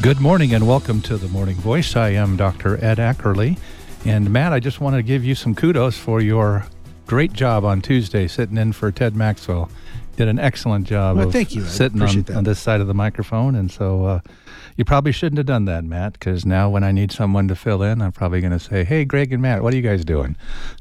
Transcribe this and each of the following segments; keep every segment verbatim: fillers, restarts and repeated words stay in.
Good morning and welcome to the Morning Voice. I am Doctor Ed Ackerley. And Matt, I just want to give you some kudos for your great job on Tuesday sitting in for Ted Maxwell. Did an excellent job well, of thank you. sitting on, on this side of the microphone. And so uh, you probably shouldn't have done that, Matt, because now when I need someone to fill in, I'm probably going to say, hey, Greg and Matt, what are you guys doing?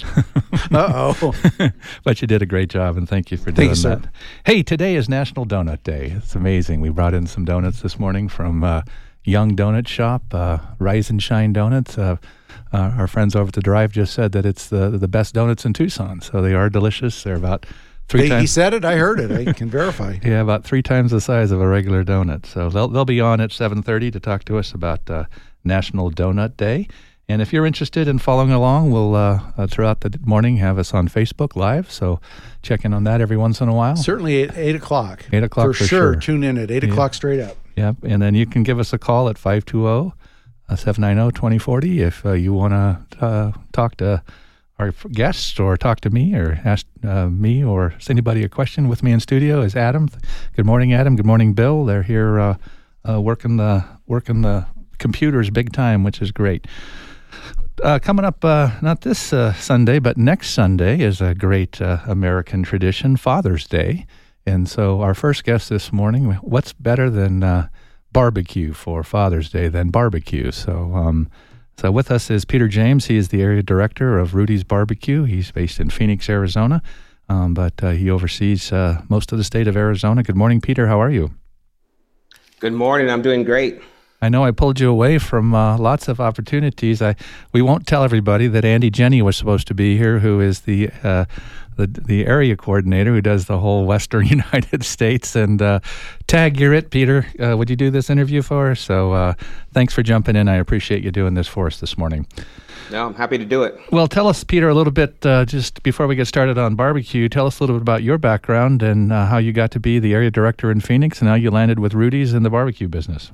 Uh-oh. But you did a great job, and thank you for doing thank you, that. Sir. Hey, today is National Donut Day. It's amazing. We brought in some donuts this morning from uh, Young Donut Shop, uh, Rise and Shine Donuts. Uh, uh, our friends over at the Drive just said that it's the the best donuts in Tucson, so they are delicious. They're about three They, times. he said it. I heard it. I can verify. Yeah, about three times the size of a regular donut. So they'll they'll be on at seven thirty to talk to us about uh, National Donut Day. And if you're interested in following along, we'll uh, uh, throughout the morning have us on Facebook Live. So check in on that every once in a while. Certainly at eight o'clock. Eight o'clock for, for sure. sure. Tune in at eight Yeah. o'clock straight up. Yep, and then you can give us a call at five two zero, seven nine zero, two zero four zero if uh, you want to uh, talk to our guests or talk to me or ask uh, me or send anybody a question. With me in studio is Adam. Good morning, Adam. Good morning, Bill. They're here uh, uh, working the working the computers big time, which is great. Uh, coming up, uh, not this uh, Sunday, but next Sunday is a great uh, American tradition, Father's Day. And so our first guest this morning, what's better than uh, barbecue for Father's Day than barbecue? So um, so with us is Peter James. He is the area director of Rudy's Barbecue. He's based in Phoenix, Arizona, um, but uh, he oversees uh, most of the state of Arizona. Good morning, Peter. How are you? Good morning. I'm doing great. I know I pulled you away from uh, lots of opportunities. I we won't tell everybody that Andy Jenny was supposed to be here, who is the uh, the, the area coordinator who does the whole Western United States. And uh, tag, you're it, Peter. Uh, would you do this interview for us? So uh, thanks for jumping in. I appreciate you doing this for us this morning. No, I'm happy to do it. Well, tell us, Peter, a little bit, uh, just before we get started on barbecue, tell us a little bit about your background and uh, how you got to be the area director in Phoenix and how you landed with Rudy's in the barbecue business.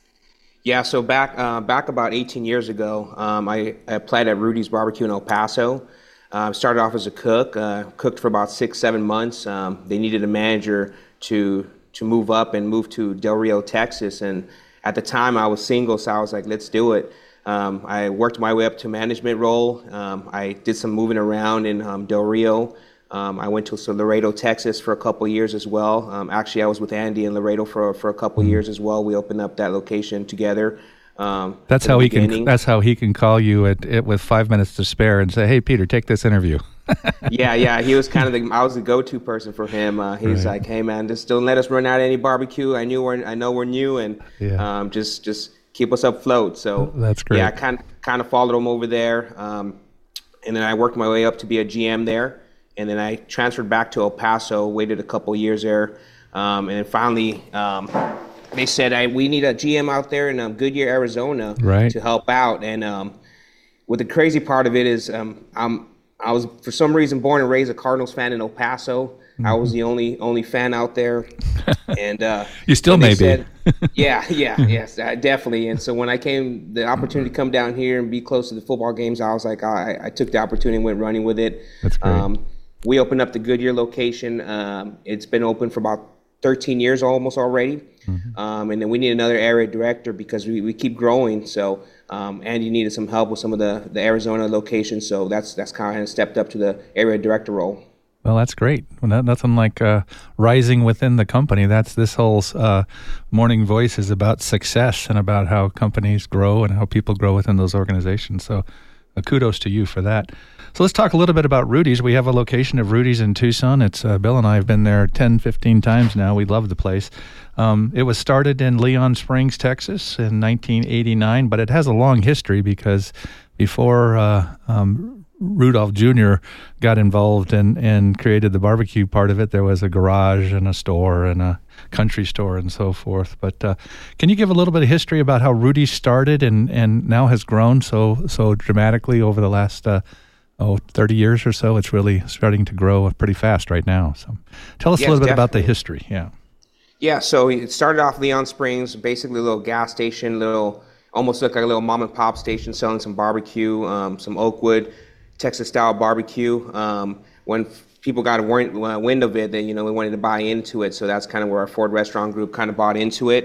Yeah, so back uh, back about eighteen years ago, um, I, I applied at Rudy's Barbecue in El Paso. Uh, started off as a cook, uh, cooked for about six, seven months. Um, they needed a manager to to move up and move to Del Rio, Texas. And at the time, I was single, so I was like, let's do it. Um, I worked my way up to management role. Um, I did some moving around in um, Del Rio. Um, I went to so Laredo, Texas for a couple of years as well. Um, actually, I was with Andy in Laredo for for a couple of years as well. We opened up that location together. Um, that's how he beginning. can. That's how he can call you at, at with five minutes to spare and say, "Hey, Peter, take this interview." yeah, yeah. He was kind of the. I was the go-to person for him. Uh, he's right. like, "Hey, man, just don't let us run out of any barbecue. I knew we're. I know we're new, and yeah. um, just just keep us afloat." So that's great. Yeah, I kind kind of followed him over there, um, and then I worked my way up to be a G M there. And then I transferred back to El Paso, waited a couple of years there. Um, and then finally, um, they said, I, we need a G M out there in um, Goodyear, Arizona right. to help out. And um, what the crazy part of it is um, I'm, I was, for some reason, born and raised a Cardinals fan in El Paso. Mm-hmm. I was the only only fan out there. And uh, you still may be. yeah, yeah, yes, uh, definitely. And so when I came, the opportunity to come down here and be close to the football games, I was like, I, I took the opportunity and went running with it. That's great. Um, We opened up the Goodyear location. Um, it's been open for about thirteen years almost already. Mm-hmm. Um, and then we need another area director because we, we keep growing. So um, Andy needed some help with some of the, the Arizona locations. So that's that's kind of stepped up to the area director role. Well, that's great. Well, that, that's unlike uh, rising within the company. That's this whole uh, Morning Voice is about success and about how companies grow and how people grow within those organizations. So uh, kudos to you for that. So let's talk a little bit about Rudy's. We have a location of Rudy's in Tucson. It's uh, Bill and I have been there ten, fifteen times now. We love the place. Um, it was started in Leon Springs, Texas in nineteen eighty-nine, but it has a long history because before uh, um, Rudolph Junior got involved and, and created the barbecue part of it, there was a garage and a store and a country store and so forth. But uh, can you give a little bit of history about how Rudy's started and, and now has grown so so dramatically over the last uh, oh, thirty years or so? It's really starting to grow pretty fast right now. So tell us yes, a little bit definitely. about the history. Yeah. Yeah, so it started off Leon Springs, basically a little gas station, little almost looked like a little mom and pop station selling some barbecue, um, some Oakwood, Texas style barbecue. Um, when people got a wind of it, they, you know, we wanted to buy into it. So that's kind of where our Ford Restaurant Group kind of bought into it.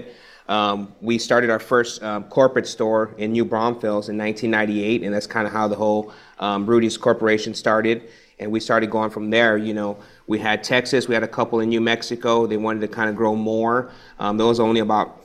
Um, we started our first um, corporate store in New Braunfels in nineteen ninety-eight, and that's kind of how the whole um, Rudy's Corporation started. And we started going from there. You know, we had Texas, we had a couple in New Mexico. They wanted to kind of grow more. Um, there was only about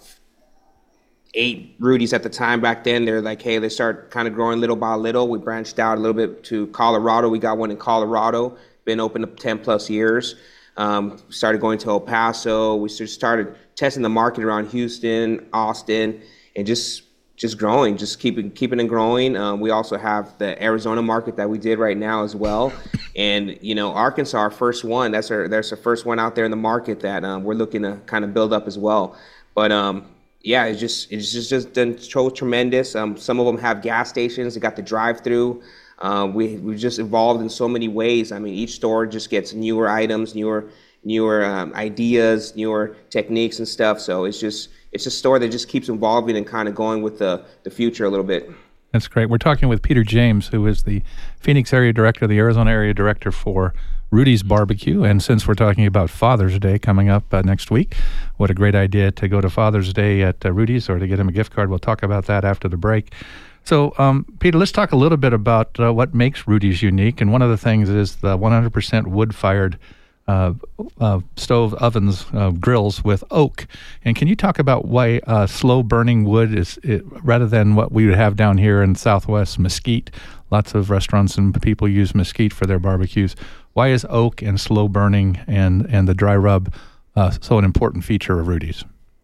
eight Rudy's at the time back then. They're like, hey, let's start kind of growing little by little. We branched out a little bit to Colorado. We got one in Colorado, been open up ten plus years. Um, started going to El Paso. We just started testing the market around Houston, Austin, and just just growing, just keeping keeping it growing. Um, we also have the Arizona market that we did right now as well. And, you know, Arkansas, our first one, that's our, that's our first one out there in the market that um, we're looking to kind of build up as well. But, um, yeah, it's just it's just, just done so tremendous. Um, some of them have gas stations. They got the drive-through. Uh, we we just evolved in so many ways. I mean, each store just gets newer items, newer newer um, ideas, newer techniques and stuff. So it's just it's a store that just keeps evolving and kind of going with the the future a little bit. That's great. We're talking with Peter James, who is the Phoenix area director, the Arizona area director for Rudy's Barbecue. And since we're talking about Father's Day coming up uh, next week, what a great idea to go to Father's Day at uh, Rudy's or to get him a gift card. We'll talk about that after the break. So, um, Peter, let's talk a little bit about uh, what makes Rudy's unique. And one of the things is the one hundred percent wood-fired uh, uh, stove ovens, uh, grills with oak. And can you talk about why uh, slow-burning wood is, it, rather than what we would have down here in Southwest, mesquite? Lots of restaurants and people use mesquite for their barbecues. Why is oak and slow-burning and, and the dry rub uh, so an important feature of Rudy's?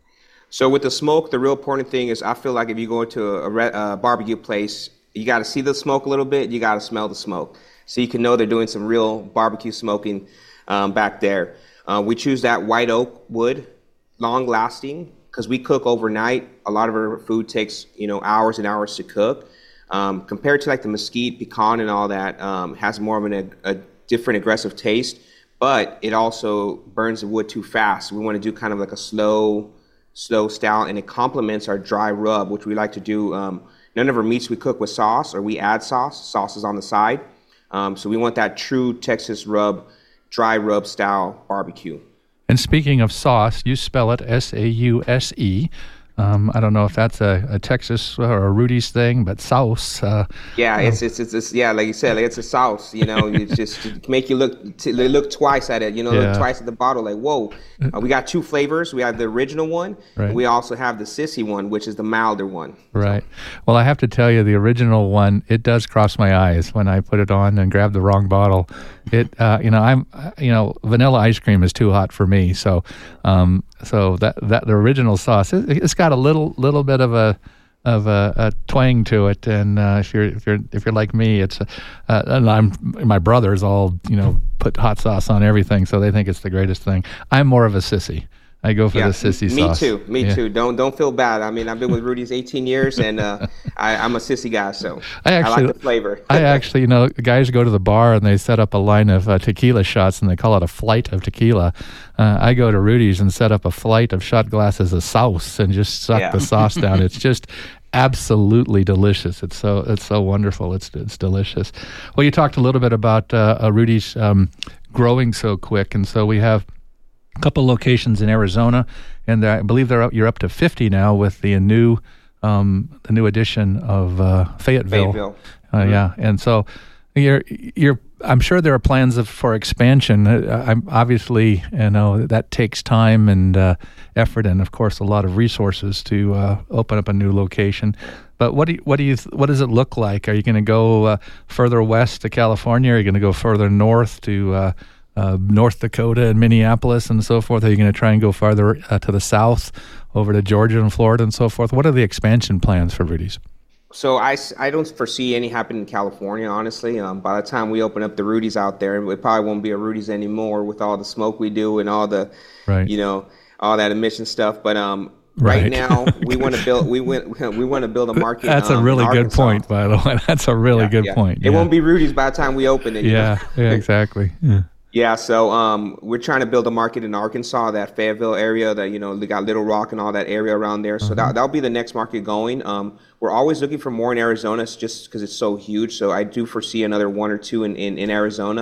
So with the smoke, the real important thing is I feel like if you go into a, a uh, barbecue place, you got to see the smoke a little bit. You got to smell the smoke. So you can know they're doing some real barbecue smoking um, back there. Uh, we choose that white oak wood, long lasting, because we cook overnight. A lot of our food takes, you know, hours and hours to cook. Um, compared to like the mesquite, pecan and all that, um, has more of an, a, a different aggressive taste, but it also burns the wood too fast. We want to do kind of like a slow, slow style, and it complements our dry rub, which we like to do. Um, none of our meats we cook with sauce, or we add sauce. Sauce is on the side. Um, so we want that true Texas rub, dry rub style barbecue. And speaking of sauce, you spell it S A U S E. Um, I don't know if that's a, a Texas or a Rudy's thing, but sauce. Uh, yeah, it's, it's it's it's yeah, like you said, like it's a sauce. You know, it's just to make you look to look twice at it. You know, yeah. look twice at the bottle. Like, whoa, uh, we got two flavors. We have the original one. Right. And we also have the sissy one, which is the milder one. Right. Well, I have to tell you, the original one, it does cross my eyes when I put it on and grab the wrong bottle. It, uh, you know, I'm, you know, vanilla ice cream is too hot for me. So, um, so that that the original sauce, it, it's got a little little bit of a of a, a twang to it. And uh, if you're if you're if you're like me, it's uh, and I'm my brothers all you know put hot sauce on everything, so they think it's the greatest thing. I'm more of a sissy. I go for yeah, the sissy me sauce. Me too. Me yeah. too. Don't don't feel bad. I mean, I've been with Rudy's eighteen years, and uh, I, I'm a sissy guy, so I, actually, I like the flavor. I actually, you know, guys go to the bar and they set up a line of uh, tequila shots, and they call it a flight of tequila. Uh, I go to Rudy's and set up a flight of shot glasses of sauce and just suck yeah. the sauce down. It's just absolutely delicious. It's so it's so wonderful. It's it's delicious. Well, you talked a little bit about uh, uh, Rudy's um, growing so quick, and so we have a couple locations in Arizona, and I believe they're up, you're up to fifty now with the new um, the new edition of uh, Fayetteville. Fayetteville. Uh, mm-hmm. Yeah, and so you're you're. I'm sure there are plans of, for expansion. Uh, I'm obviously, you know, that takes time and uh, effort, and of course, a lot of resources to uh, open up a new location. But what do you, what do you what does it look like? Are you going to go uh, further west to California? Are you going to go further north to uh, Uh, North Dakota and Minneapolis and so forth? Are you going to try and go farther uh, to the south, over to Georgia and Florida and so forth? What are the expansion plans for Rudy's? So I, I don't foresee any happening in California, honestly. Um, by the time we open up the Rudy's out there, it probably won't be a Rudy's anymore with all the smoke we do and all the, right. you know, all that emission stuff. But um, right, right now we want to build we want we want to build a market. That's um, a really good Arkansas. point, by the way. That's a really yeah, good yeah. point. It yeah. won't be Rudy's by the time we open it. Yeah, yeah, exactly. Yeah. Yeah, so um, we're trying to build a market in Arkansas, that Fayetteville area, that, you know, they got Little Rock and all that area around there. So mm-hmm. that, that'll be the next market going. Um, we're always looking for more in Arizona just because it's so huge. So I do foresee another one or two in, in, in Arizona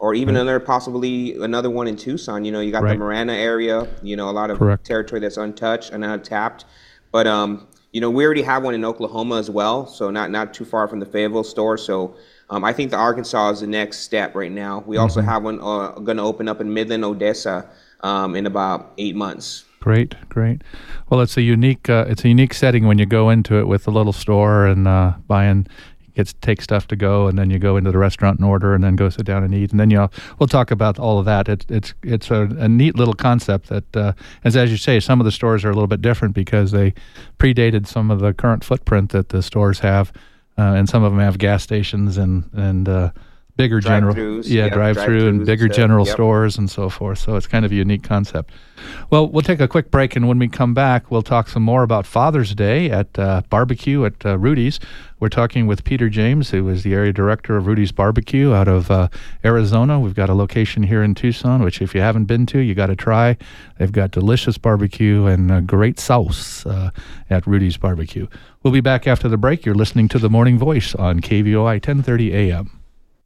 or even Right. another possibly another one in Tucson. You know, you got Right. the Marana area. You know, a lot of Correct. territory that's untouched and untapped. But um, you know, we already have one in Oklahoma as well, so not not too far from the Fayetteville store. So um, I think the Arkansas is the next step right now. We also Mm-hmm. have one uh, going to open up in Midland, Odessa, um, in about eight months. Great, great. Well, it's a unique uh, it's a unique setting when you go into it with a little store and uh, buying. Get take stuff to go, and then you go into the restaurant and order, and then go sit down and eat, and then you we'll talk about all of that. It's it's it's a, a neat little concept that, uh, as as you say, some of the stores are a little bit different because they predated some of the current footprint that the stores have, uh, and some of them have gas stations and and uh, bigger general Drive-thrus, yeah, yep, drive-through and drive-thrus bigger and stuff, general yep. stores and so forth. So it's kind of a unique concept. Well, we'll take a quick break, and when we come back, we'll talk some more about Father's Day at uh, barbecue at uh, Rudy's. We're talking with Peter James, who is the area director of Rudy's Barbecue out of uh, Arizona. We've got a location here in Tucson, which if you haven't been to, you got to try. They've got delicious barbecue and uh, great sauce uh, at Rudy's Barbecue. We'll be back after the break. You're listening to The Morning Voice on K V O I ten thirty A M.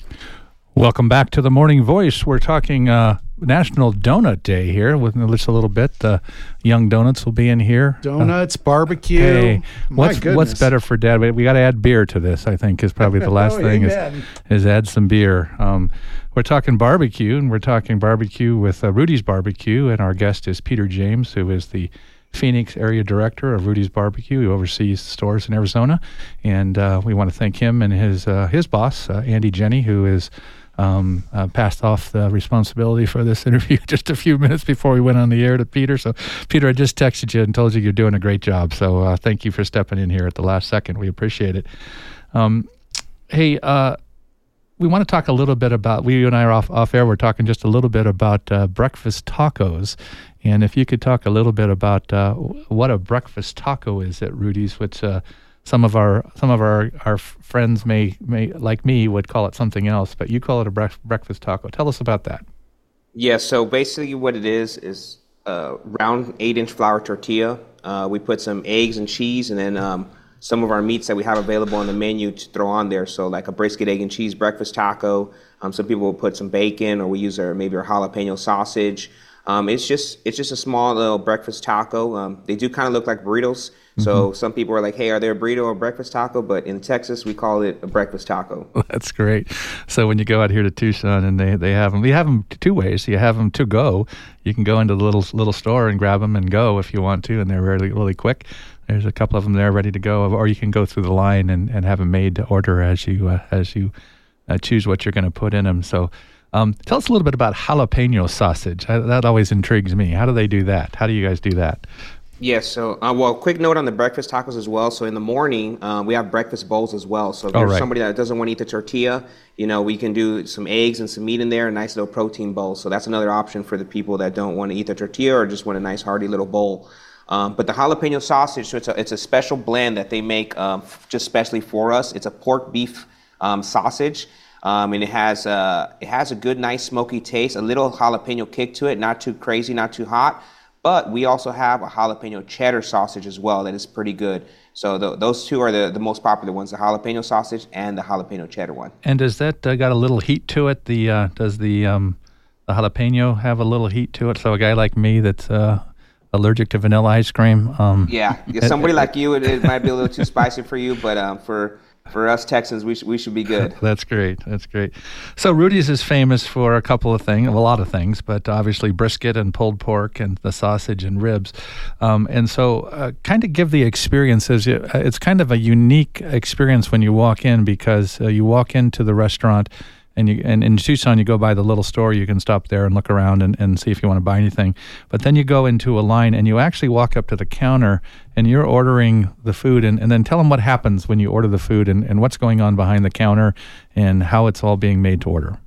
Welcome back to The Morning Voice. We're talking uh, National Donut Day here with just a little bit. Uh, Young Donuts will be in here. Donuts, barbecue. Hey, My what's goodness. what's better for Dad? We, we got to add beer to this. I think is probably the last Oh, thing amen. is, is add some beer. Um, we're talking barbecue, and we're talking barbecue with uh, Rudy's Barbecue, and our guest is Peter James, who is the Phoenix area director of Rudy's Barbecue. He oversees stores in Arizona, and uh, we want to thank him and his uh, his boss, uh, Andy Jenny, who is. Um, uh, passed off the responsibility for this interview just a few minutes before we went on the air to Peter. So, Peter, I just texted you and told you you're doing a great job. So, uh, thank you for stepping in here at the last second. We appreciate it. Um, hey, uh, we want to talk a little bit about, we, you and I are off, off air, we're talking just a little bit about uh, breakfast tacos. And if you could talk a little bit about uh, what a breakfast taco is at Rudy's, which uh, Some of our some of our, our friends may may like me would call it something else, but you call it a bref- breakfast taco. Tell us about that. Yeah, so basically what it is is a round eight-inch flour tortilla. Uh, we put some eggs and cheese, and then um, some of our meats that we have available on the menu to throw on there. So like a brisket, egg, and cheese breakfast taco. Um, some people will put some bacon, or we use our maybe our jalapeno sausage. Um, it's just it's just a small little breakfast taco. Um, they do kind of look like burritos. So mm-hmm. some people are like, hey, are there a burrito or a breakfast taco? But in Texas, we call it a breakfast taco. That's great. So when you go out here to Tucson and they, they have them, we have them two ways. You have them to go. You can go into the little little store and grab them and go if you want to, and they're really, really quick. There's a couple of them there ready to go. Or you can go through the line and, and have them made to order as you, uh, as you uh, choose what you're going to put in them. So um, tell us a little bit about jalapeno sausage. I, that always intrigues me. How do they do that? How do you guys do that? Yes, so, uh, well, quick note on the breakfast tacos as well. So in the morning, uh, we have breakfast bowls as well. So if Oh, there's right. somebody that doesn't want to eat the tortilla, you know, we can do some eggs and some meat in there, a nice little protein bowl. So that's another option for the people that don't want to eat the tortilla or just want a nice hearty little bowl. Um, but the jalapeno sausage, so it's a, it's a special blend that they make um, just specially for us. It's a pork beef um, sausage. Um, and it has uh, it has a good, nice, smoky taste, a little jalapeno kick to it, not too crazy, not too hot. But we also have a jalapeno cheddar sausage as well that is pretty good. So the, those two are the, the most popular ones, the jalapeno sausage and the jalapeno cheddar one. And does that uh, got a little heat to it? The uh, does the um, the jalapeno have a little heat to it? So a guy like me that's uh, allergic to vanilla ice cream. Um, Yeah, yeah somebody like you, it, it might be a little too spicy for you, but um, for for us Texans, we, sh- we should be good. That's great. That's great. So Rudy's is famous for a couple of things, a lot of things, but obviously brisket and pulled pork and the sausage and ribs. Um, and so uh, kind of give the experiences. It's kind of a unique experience when you walk in because uh, you walk into the restaurant and you and in Tucson, you go by the little store. You can stop there and look around and, and see if you want to buy anything. But then you go into a line and you actually walk up to the counter and you're ordering the food. And, and then tell them what happens when you order the food and, and what's going on behind the counter and how it's all being made to order.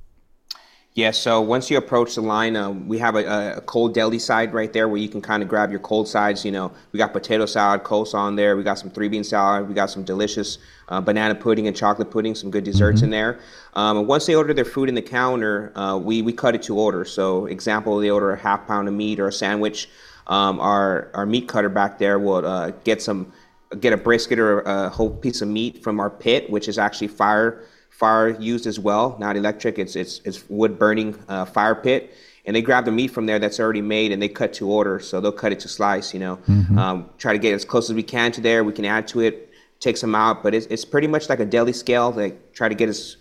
Yeah, so once you approach the line, um, we have a, a cold deli side right there where you can kind of grab your cold sides. You know, we got potato salad, coleslaw on there. We got some three bean salad. We got some delicious uh, banana pudding and chocolate pudding, some good desserts mm-hmm. in there. Um, and once they order their food in the counter, uh, we, we cut it to order. So example, they order a half pound of meat or a sandwich. Um, our, our meat cutter back there will uh, get some, get a brisket or a whole piece of meat from our pit, which is actually fire fire used as well, not electric. It's it's it's wood burning uh, fire pit. And they grab the meat from there that's already made, and they cut to order. So they'll cut it to slice, you know. Mm-hmm. Um, try to get as close as we can to there. We can add to it, take some out, but it's it's pretty much like a deli scale. They try to get as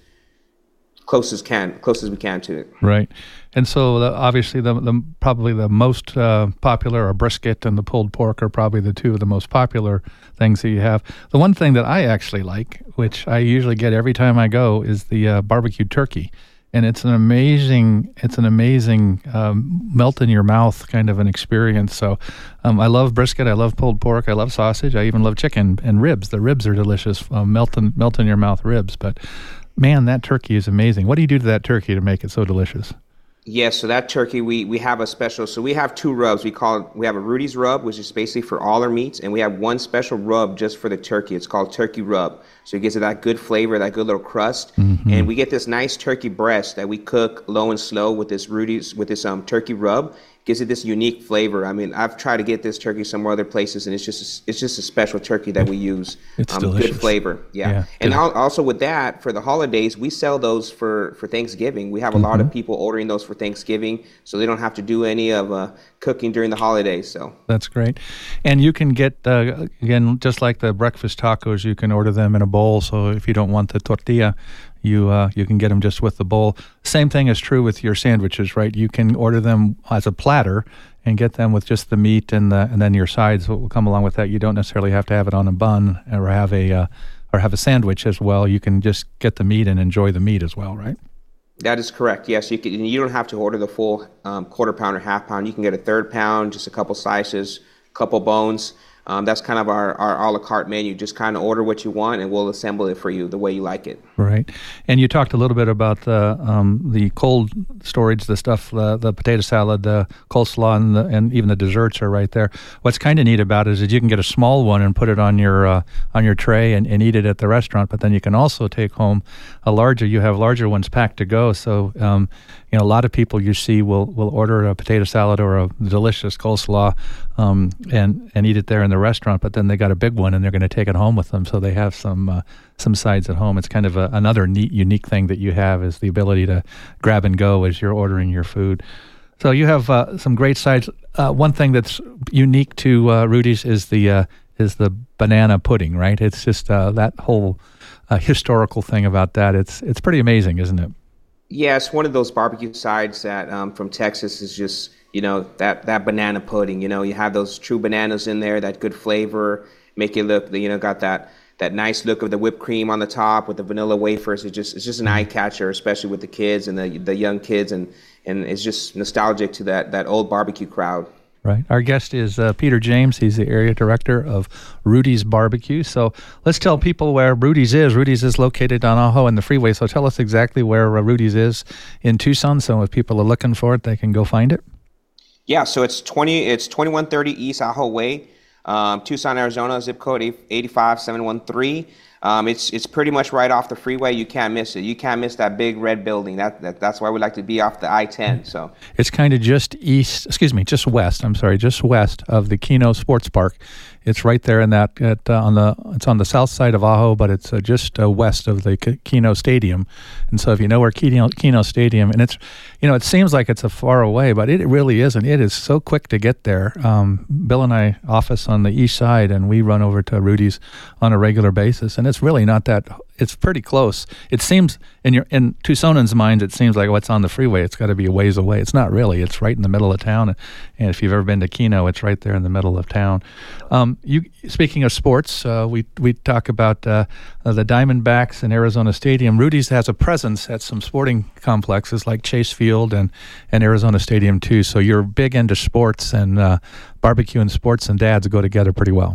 close as can, close as we can to it. Right, and so the, obviously the, the probably the most uh, popular are brisket and the pulled pork are probably the two of the most popular things that you have. The one thing that I actually like, which I usually get every time I go, is the uh, barbecued turkey. And it's an amazing, it's an amazing um, melt in your mouth kind of an experience. So um, I love brisket, I love pulled pork, I love sausage, I even love chicken and ribs. The ribs are delicious, uh, melt in, melt in your mouth ribs. But man, that turkey is amazing. What do you do to that turkey to make it so delicious? Yes, so that turkey, we we have a special, so we have two rubs. We call it, we have a Rudy's rub, which is basically for all our meats, and we have one special rub just for the turkey. It's called turkey rub. So it gives it that good flavor, that good little crust. Mm-hmm. And we get this nice turkey breast that we cook low and slow with this Rudy's, with this um turkey rub. Gives it this unique flavor. I mean, I've tried to get this turkey somewhere other places, and it's just a, it's just a special turkey that we use. It's um, delicious. Good flavor, yeah. yeah and al- also with that, for the holidays, we sell those for, for Thanksgiving. We have a mm-hmm. lot of people ordering those for Thanksgiving, so they don't have to do any of uh, cooking during the holidays. So that's great. And you can get uh, again, just like the breakfast tacos, you can order them in a bowl. So if you don't want the tortilla, You uh, you can get them just with the bowl. Same thing is true with your sandwiches, right? You can order them as a platter and get them with just the meat and the and then your sides will come along with that. You don't necessarily have to have it on a bun or have a uh, or have a sandwich as well. You can just get the meat and enjoy the meat as well, right? That is correct. Yes, you can. You don't have to order the full um, quarter pound or half pound. You can get a third pound, just a couple slices, a couple bones. Um, that's kind of our, our a la carte menu. Just kind of order what you want, and we'll assemble it for you the way you like it. Right. And you talked a little bit about the um, the cold storage, the stuff, uh, the potato salad, the coleslaw, and, the, and even the desserts are right there. What's kind of neat about it is that you can get a small one and put it on your uh, on your tray and, and eat it at the restaurant. But then you can also take home a larger. You have larger ones packed to go. So um, you know, a lot of people you see will will order a potato salad or a delicious coleslaw um, and and eat it there in the restaurant, but then they got a big one and they're going to take it home with them, so they have some uh, some sides at home. It's kind of a, another neat, unique thing that you have is the ability to grab and go as you're ordering your food. So you have uh, some great sides. Uh, one thing that's unique to uh, Rudy's is the uh, is the banana pudding, right? It's just uh, that whole uh, historical thing about that. It's it's pretty amazing, isn't it? Yeah, it's one of those barbecue sides that um, from Texas is just, you know, that, that banana pudding. You know, you have those true bananas in there, that good flavor, make it look, you know, got that that nice look of the whipped cream on the top with the vanilla wafers. It's just it's just an eye catcher, especially with the kids and the the young kids, and and it's just nostalgic to that that old barbecue crowd. Right. Our guest is uh, Peter James. He's the area director of Rudy's Barbecue. So let's tell people where Rudy's is. Rudy's is located on Ajo and the freeway. So tell us exactly where uh, Rudy's is in Tucson. So if people are looking for it, they can go find it. Yeah. So it's twenty. It's twenty-one thirty East Ajo Way, um, Tucson, Arizona. Zip code eight five seven one three. Um, it's it's pretty much right off the freeway. You can't miss it. You can't miss that big red building. That, that that's why we like to be off the I ten. So it's kind of just east. Excuse me, just west. I'm sorry, just west of the Keno Sports Park. It's right there in that at, uh, on the it's on the south side of Ajo, but it's uh, just uh, west of the Keno Stadium. And so if you know where Keno, Keno Stadium, and it's you know it seems like it's a far away, but it really isn't. It is so quick to get there. Um, Bill and I office on the east side, and we run over to Rudy's on a regular basis, and it's really not that. It's pretty close. It seems in your in Tucsonans' minds, it seems like what's oh, on the freeway. It's got to be a ways away. It's not really. It's right in the middle of town. And if you've ever been to Keno, it's right there in the middle of town. Um, you speaking of sports, uh, we we talk about uh, uh, the Diamondbacks and Arizona Stadium. Rudy's has a presence at some sporting complexes like Chase Field and and Arizona Stadium too. So you're big into sports, and uh, barbecue and sports and dads go together pretty well.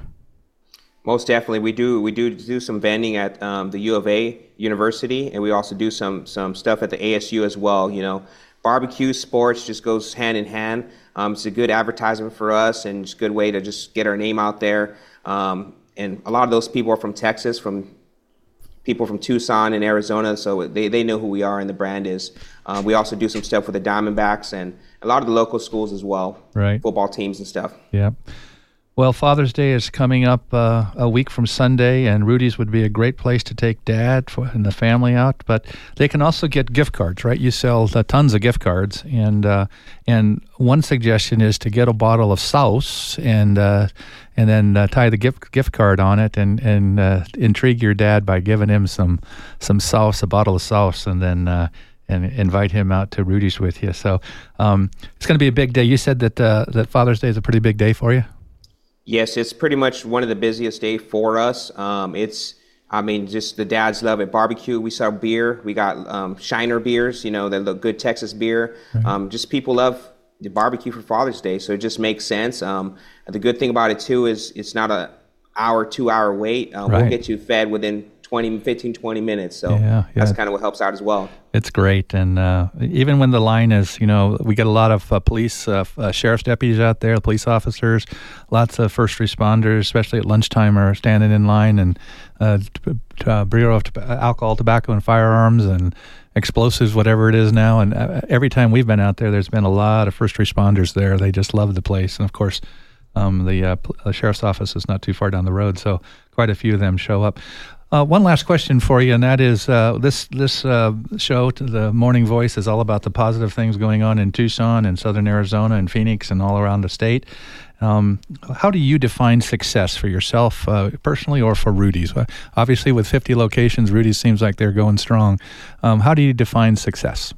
Most definitely, we do. We do do some vending at um, the U of A University, and we also do some some stuff at the A S U as well. You know, barbecue, sports just goes hand in hand. Um, it's a good advertisement for us, and it's a good way to just get our name out there. Um, and a lot of those people are from Texas, from people from Tucson and Arizona, so they, they know who we are and the brand is. Uh, we also do some stuff with the Diamondbacks and a lot of the local schools as well, right? Football teams and stuff. Yeah. Well, Father's Day is coming up uh, a week from Sunday, and Rudy's would be a great place to take Dad for, and the family out. But they can also get gift cards, right? You sell uh, tons of gift cards, and uh, and one suggestion is to get a bottle of sauce and uh, and then uh, tie the gift gift card on it, and and uh, intrigue your dad by giving him some some sauce, a bottle of sauce, and then. Uh, and invite him out to Rudy's with you. So um, it's going to be a big day. You said that uh, that Father's Day is a pretty big day for you? Yes, it's pretty much one of the busiest days for us. Um, it's, I mean, just the dads love it. Barbecue, we sell beer. We got um, Shiner beers, you know, that look good Texas beer. Mm-hmm. Um, just people love the barbecue for Father's Day, so it just makes sense. Um, the good thing about it, too, is it's not a hour, two-hour wait. Uh, right. We'll get you fed within twenty, fifteen, twenty minutes. So yeah, yeah. That's kind of what helps out as well. It's great. And uh, even when the line is, you know, we get a lot of uh, police, uh, uh, sheriff's deputies out there, police officers, lots of first responders, especially at lunchtime, are standing in line, and uh, t- uh, Bureau of t- Alcohol, Tobacco, and Firearms, and explosives, whatever it is now. And uh, every time we've been out there, there's been a lot of first responders there. They just love the place. And of course, um, the, uh, the sheriff's office is not too far down the road, so quite a few of them show up. Uh, one last question for you, and that is uh, this this uh, show, The Morning Voice, is all about the positive things going on in Tucson and Southern Arizona and Phoenix and all around the state. Um, how do you define success for yourself uh, personally, or for Rudy's? Well, obviously, with fifty locations, Rudy's seems like they're going strong. Um, how do you define success?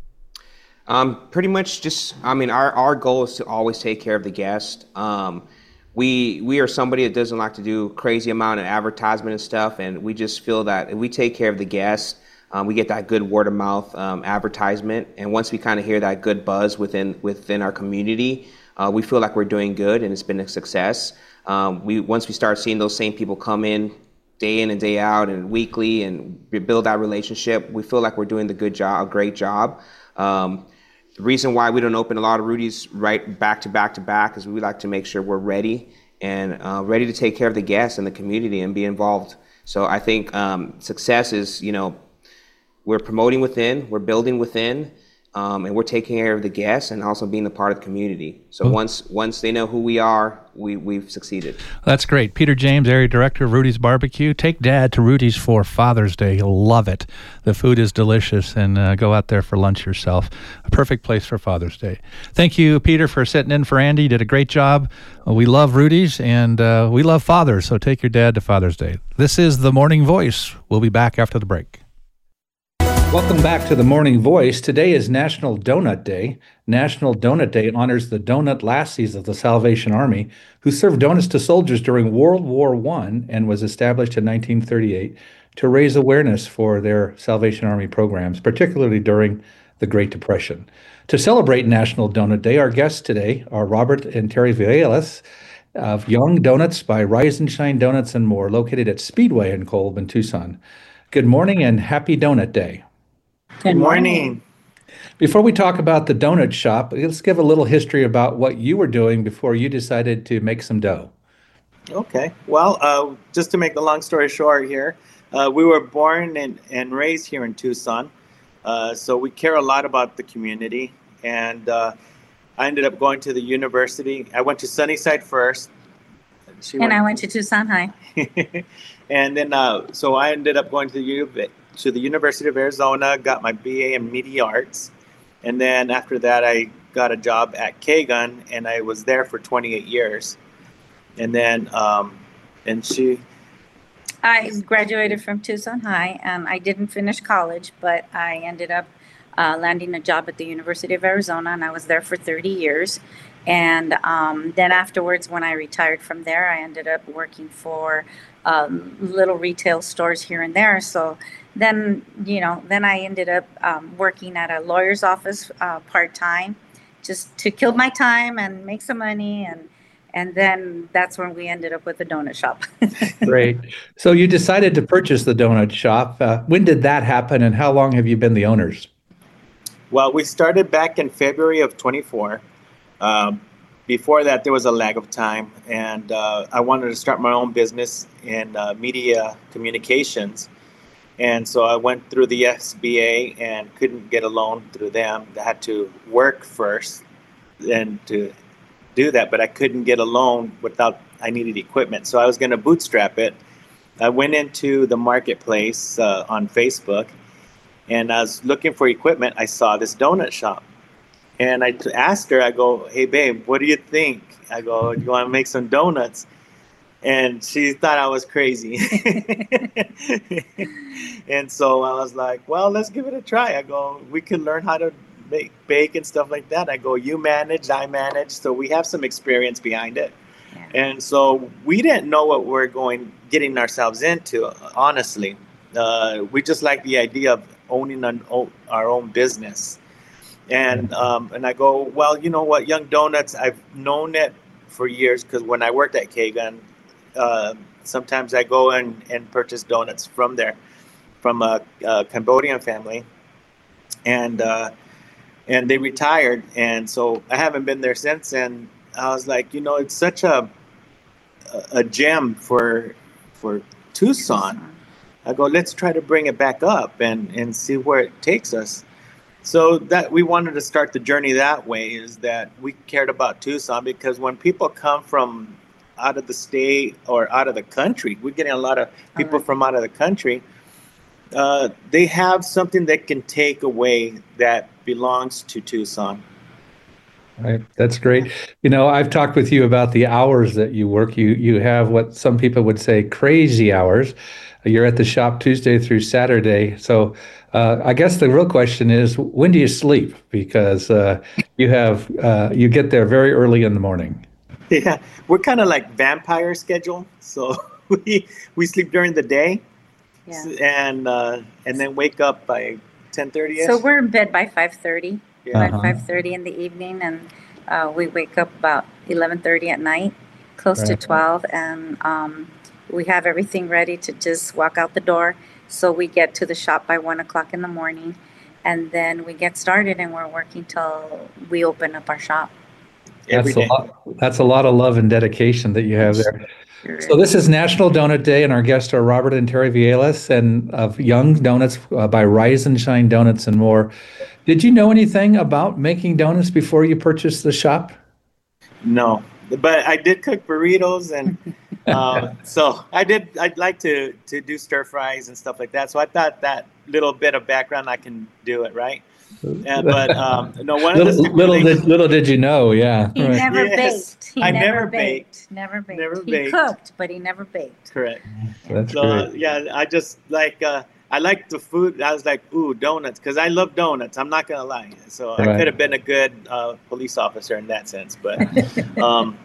Um, pretty much just, I mean, our, our goal is to always take care of the guest. Um, We we are somebody that doesn't like to do crazy amount of advertisement and stuff, and we just feel that if we take care of the guests, um, we get that good word of mouth um, advertisement, and once we kind of hear that good buzz within within our community, uh, we feel like we're doing good, and it's been a success. Um, we once we start seeing those same people come in day in and day out and weekly, and build that relationship, we feel like we're doing the good job, a great job. Um, The reason why we don't open a lot of Rudy's right back to back to back is we like to make sure we're ready and uh, ready to take care of the guests and the community and be involved. So I think um, success is, you know, we're promoting within, we're building within, um, and we're taking care of the guests and also being a part of the community. So oh. once once they know who we are, we, we've succeeded. That's great. Peter James, Area Director of Rudy's Barbecue. Take Dad to Rudy's for Father's Day. He'll love it. The food is delicious, and uh, go out there for lunch yourself. A perfect place for Father's Day. Thank you, Peter, for sitting in for Andy. You did a great job. Uh, we love Rudy's, and uh, we love fathers, so take your dad to Father's Day. This is The Morning Voice. We'll be back after the break. Welcome back to The Morning Voice. Today is National Donut Day. National Donut Day honors the donut lassies of the Salvation Army, who served donuts to soldiers during World War One, and was established in nineteen thirty-eight to raise awareness for their Salvation Army programs, particularly during the Great Depression. To celebrate National Donut Day, our guests today are Robert and Terry Villegas of Young Donuts by Rise and Shine Donuts and More, located at Speedway in Kolb in Tucson. Good morning and happy Donut Day. Good morning. Before we talk about the donut shop, let's give a little history about what you were doing before you decided to make some dough. Okay. Well, uh, just to make the long story short here, uh, we were born and, and raised here in Tucson. Uh, so we care a lot about the community. And uh, I ended up going to the university. I went to Sunnyside first. She and went I went to Tucson High. And then, uh, so I ended up going to the U of A. to the University of Arizona, got my B A in Media Arts. And then after that, I got a job at Kagan, and I was there for twenty-eight years. And then, um, and she... I graduated from Tucson High, and I didn't finish college, but I ended up uh, landing a job at the University of Arizona, and I was there for thirty years. And um, then afterwards, when I retired from there, I ended up working for um, little retail stores here and there. So then, you know, then I ended up um, working at a lawyer's office uh, part-time, just to kill my time and make some money. And and then that's when we ended up with the donut shop. Great. So you decided to purchase the donut shop. Uh, when did that happen, and how long have you been the owners? Well, we started back in February of twenty-four. Um, before that, there was a lag of time, and uh, I wanted to start my own business in uh, media communications. And so I went through the S B A and couldn't get a loan through them. I had to work first and to do that, but I couldn't get a loan without, I needed equipment. So I was going to bootstrap it. I went into the marketplace uh, on Facebook, and I was looking for equipment. I saw this donut shop, and I t- asked her, I go, hey, babe, what do you think? I go, you want to make some donuts? And she thought I was crazy. And so I was like, well, let's give it a try. I go, we can learn how to make, bake and stuff like that. I go, you managed, I managed. So we have some experience behind it. Yeah. And so we didn't know what we're going, getting ourselves into, honestly. Uh, we just like the idea of owning an, our own business. And um, and I go, well, you know what, Young Donuts, I've known it for years, because when I worked at K-Gun, uh, sometimes I go and, and purchase donuts from there, from a, a Cambodian family. And uh, and they retired, and so I haven't been there since. And I was like, you know, it's such a a gem for for Tucson. I go, let's try to bring it back up and, and see where it takes us. So that we wanted to start the journey that way, is that we cared about Tucson, because when people come from out of the state or out of the country, we're getting a lot of people right. from out of the country. Uh, they have something that can take away that belongs to Tucson. Right. That's great. You know, I've talked with you about the hours that you work. You you have what some people would say crazy hours. You're at the shop Tuesday through Saturday. So uh, I guess the real question is, when do you sleep? Because uh, you have uh, you get there very early in the morning. Yeah, we're kind of like vampire schedule. So we we sleep during the day, yeah. and uh, and then wake up by ten thirty. So we're in bed by five thirty. Yeah. By Uh-huh. five thirty in the evening, and uh, we wake up about eleven thirty at night, close Right. to twelve, and um, we have everything ready to just walk out the door. So we get to the shop by one o'clock in the morning, and then we get started, and we're working till we open up our shop. Every That's a day. lot. That's a lot of love and dedication that you have there. So this is National Donut Day, and our guests are Robert and Terry Vielas, and of Young Donuts uh, by Rise and Shine Donuts and more. Did you know anything about making donuts before you purchased the shop? No, but I did cook burritos, and uh, so I did. I'd like to to do stir fries and stuff like that. So I thought that little bit of background, I can do it, right? Uh, but um, no, one of the Little, little did little did you know, yeah. He Right. never Yes. baked. He I never, never baked. baked. Never baked. Never he baked. cooked, but he never baked. Correct. That's So great. yeah, I just like uh, I like the food. I was like, ooh, donuts, because I love donuts. I'm not gonna lie. So I Right. could have been a good uh, police officer in that sense, but um,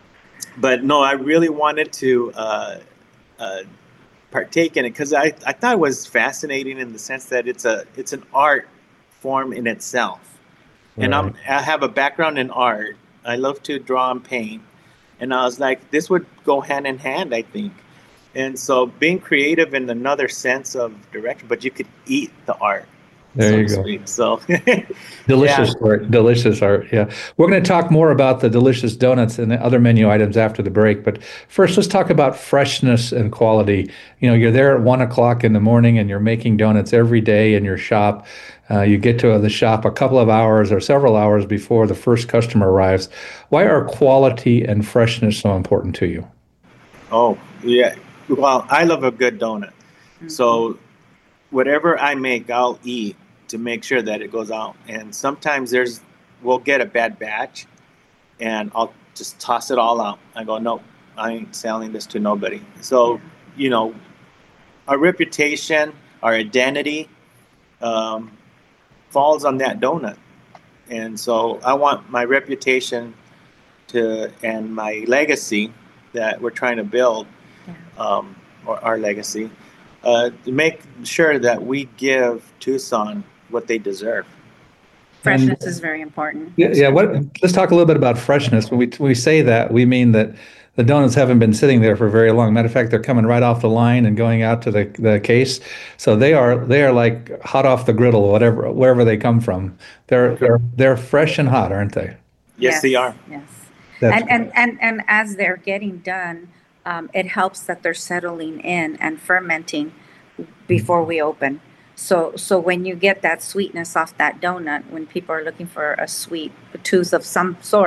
but no, I really wanted to uh, uh, partake in it, because I, I thought it was fascinating in the sense that it's a it's an art form in itself. And I'm, I have a background in art. I love to draw and paint. And I was like, this would go hand in hand, I think. And so being creative in another sense of direction, but you could eat the art. There so you to go. speak. So Delicious yeah. art, delicious art. Yeah, we're going to talk more about the delicious donuts and the other menu items after the break. But first, let's talk about freshness and quality. You know, you're there at one o'clock in the morning, and you're making donuts every day in your shop. Uh, you get to the shop a couple of hours or several hours before the first customer arrives. Why are quality and freshness so important to you? Oh yeah. Well, I love a good donut. Mm-hmm. So whatever I make, I'll eat to make sure that it goes out. And sometimes there's, we'll get a bad batch, and I'll just toss it all out. I go, no, I ain't selling this to nobody. So, you know, our reputation, our identity um, falls on that donut. And so I want my reputation to, and my legacy that we're trying to build, um, or our legacy, uh, to make sure that we give Tucson what they deserve. Freshness And- is very important. Yeah, yeah. What? Let's talk a little bit about freshness. When we when we say that, we mean that the donuts haven't been sitting there for very long. Matter of fact, they're coming right off the line and going out to the, the case. So they are they are like hot off the griddle, whatever wherever they come from. They're they're they're fresh and hot, aren't they? Yes, they are. Yes. That's And, and, and, and as they're getting done, um, it helps that they're settling in and fermenting before we open. So, so when you get that sweetness off that donut, when people are looking for a sweet tooth of some sort,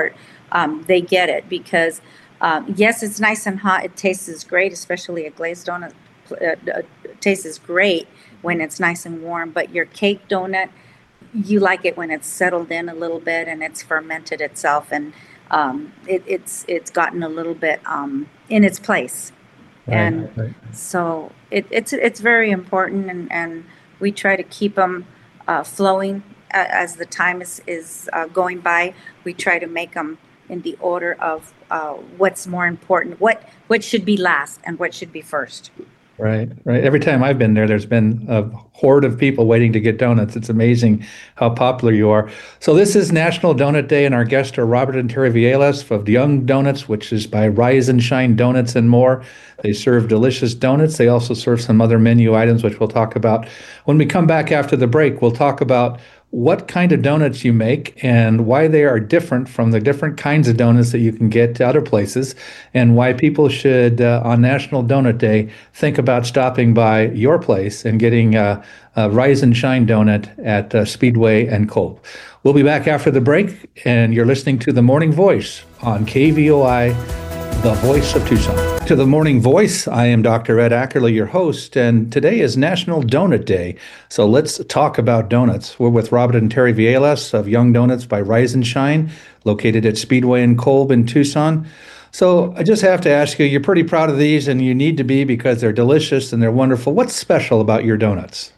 um, they get it because um, yes, it's nice and hot. It tastes great, especially a glazed donut. Uh, tastes great when it's nice and warm. But your cake donut, you like it when it's settled in a little bit and it's fermented itself, and um, it, it's it's gotten a little bit um, in its place. Right, and right. so it, it's it's very important, and, and we try to keep them uh, flowing uh, as the time is is uh, going by. We try to make them in the order of uh, what's more important, what what should be last, and what should be first. Right, right. Every time I've been there, there's been a horde of people waiting to get donuts. It's amazing how popular you are. So this is National Donut Day, and our guests are Robert and Terry Vielas of Young Donuts, which is by Rise and Shine Donuts and more. They serve delicious donuts. They also serve some other menu items, which we'll talk about. When we come back after the break, we'll talk about what kind of donuts you make and why they are different from the different kinds of donuts that you can get to other places, and why people should, uh, on National Donut Day, think about stopping by your place and getting uh, a Rise and Shine donut at uh, Speedway and Kolb. We'll be back after the break, and you're listening to The Morning Voice on K V O I, the voice of Tucson. To The Morning Voice, I am Doctor Ed Ackerley, your host, and today is National Donut Day. So let's talk about donuts. We're with Robert and Terry Vielas of Young Donuts by Rise and Shine, located at Speedway and Kolb in Tucson. So I just have to ask you, you're pretty proud of these, and you need to be because they're delicious and they're wonderful. What's special about your donuts?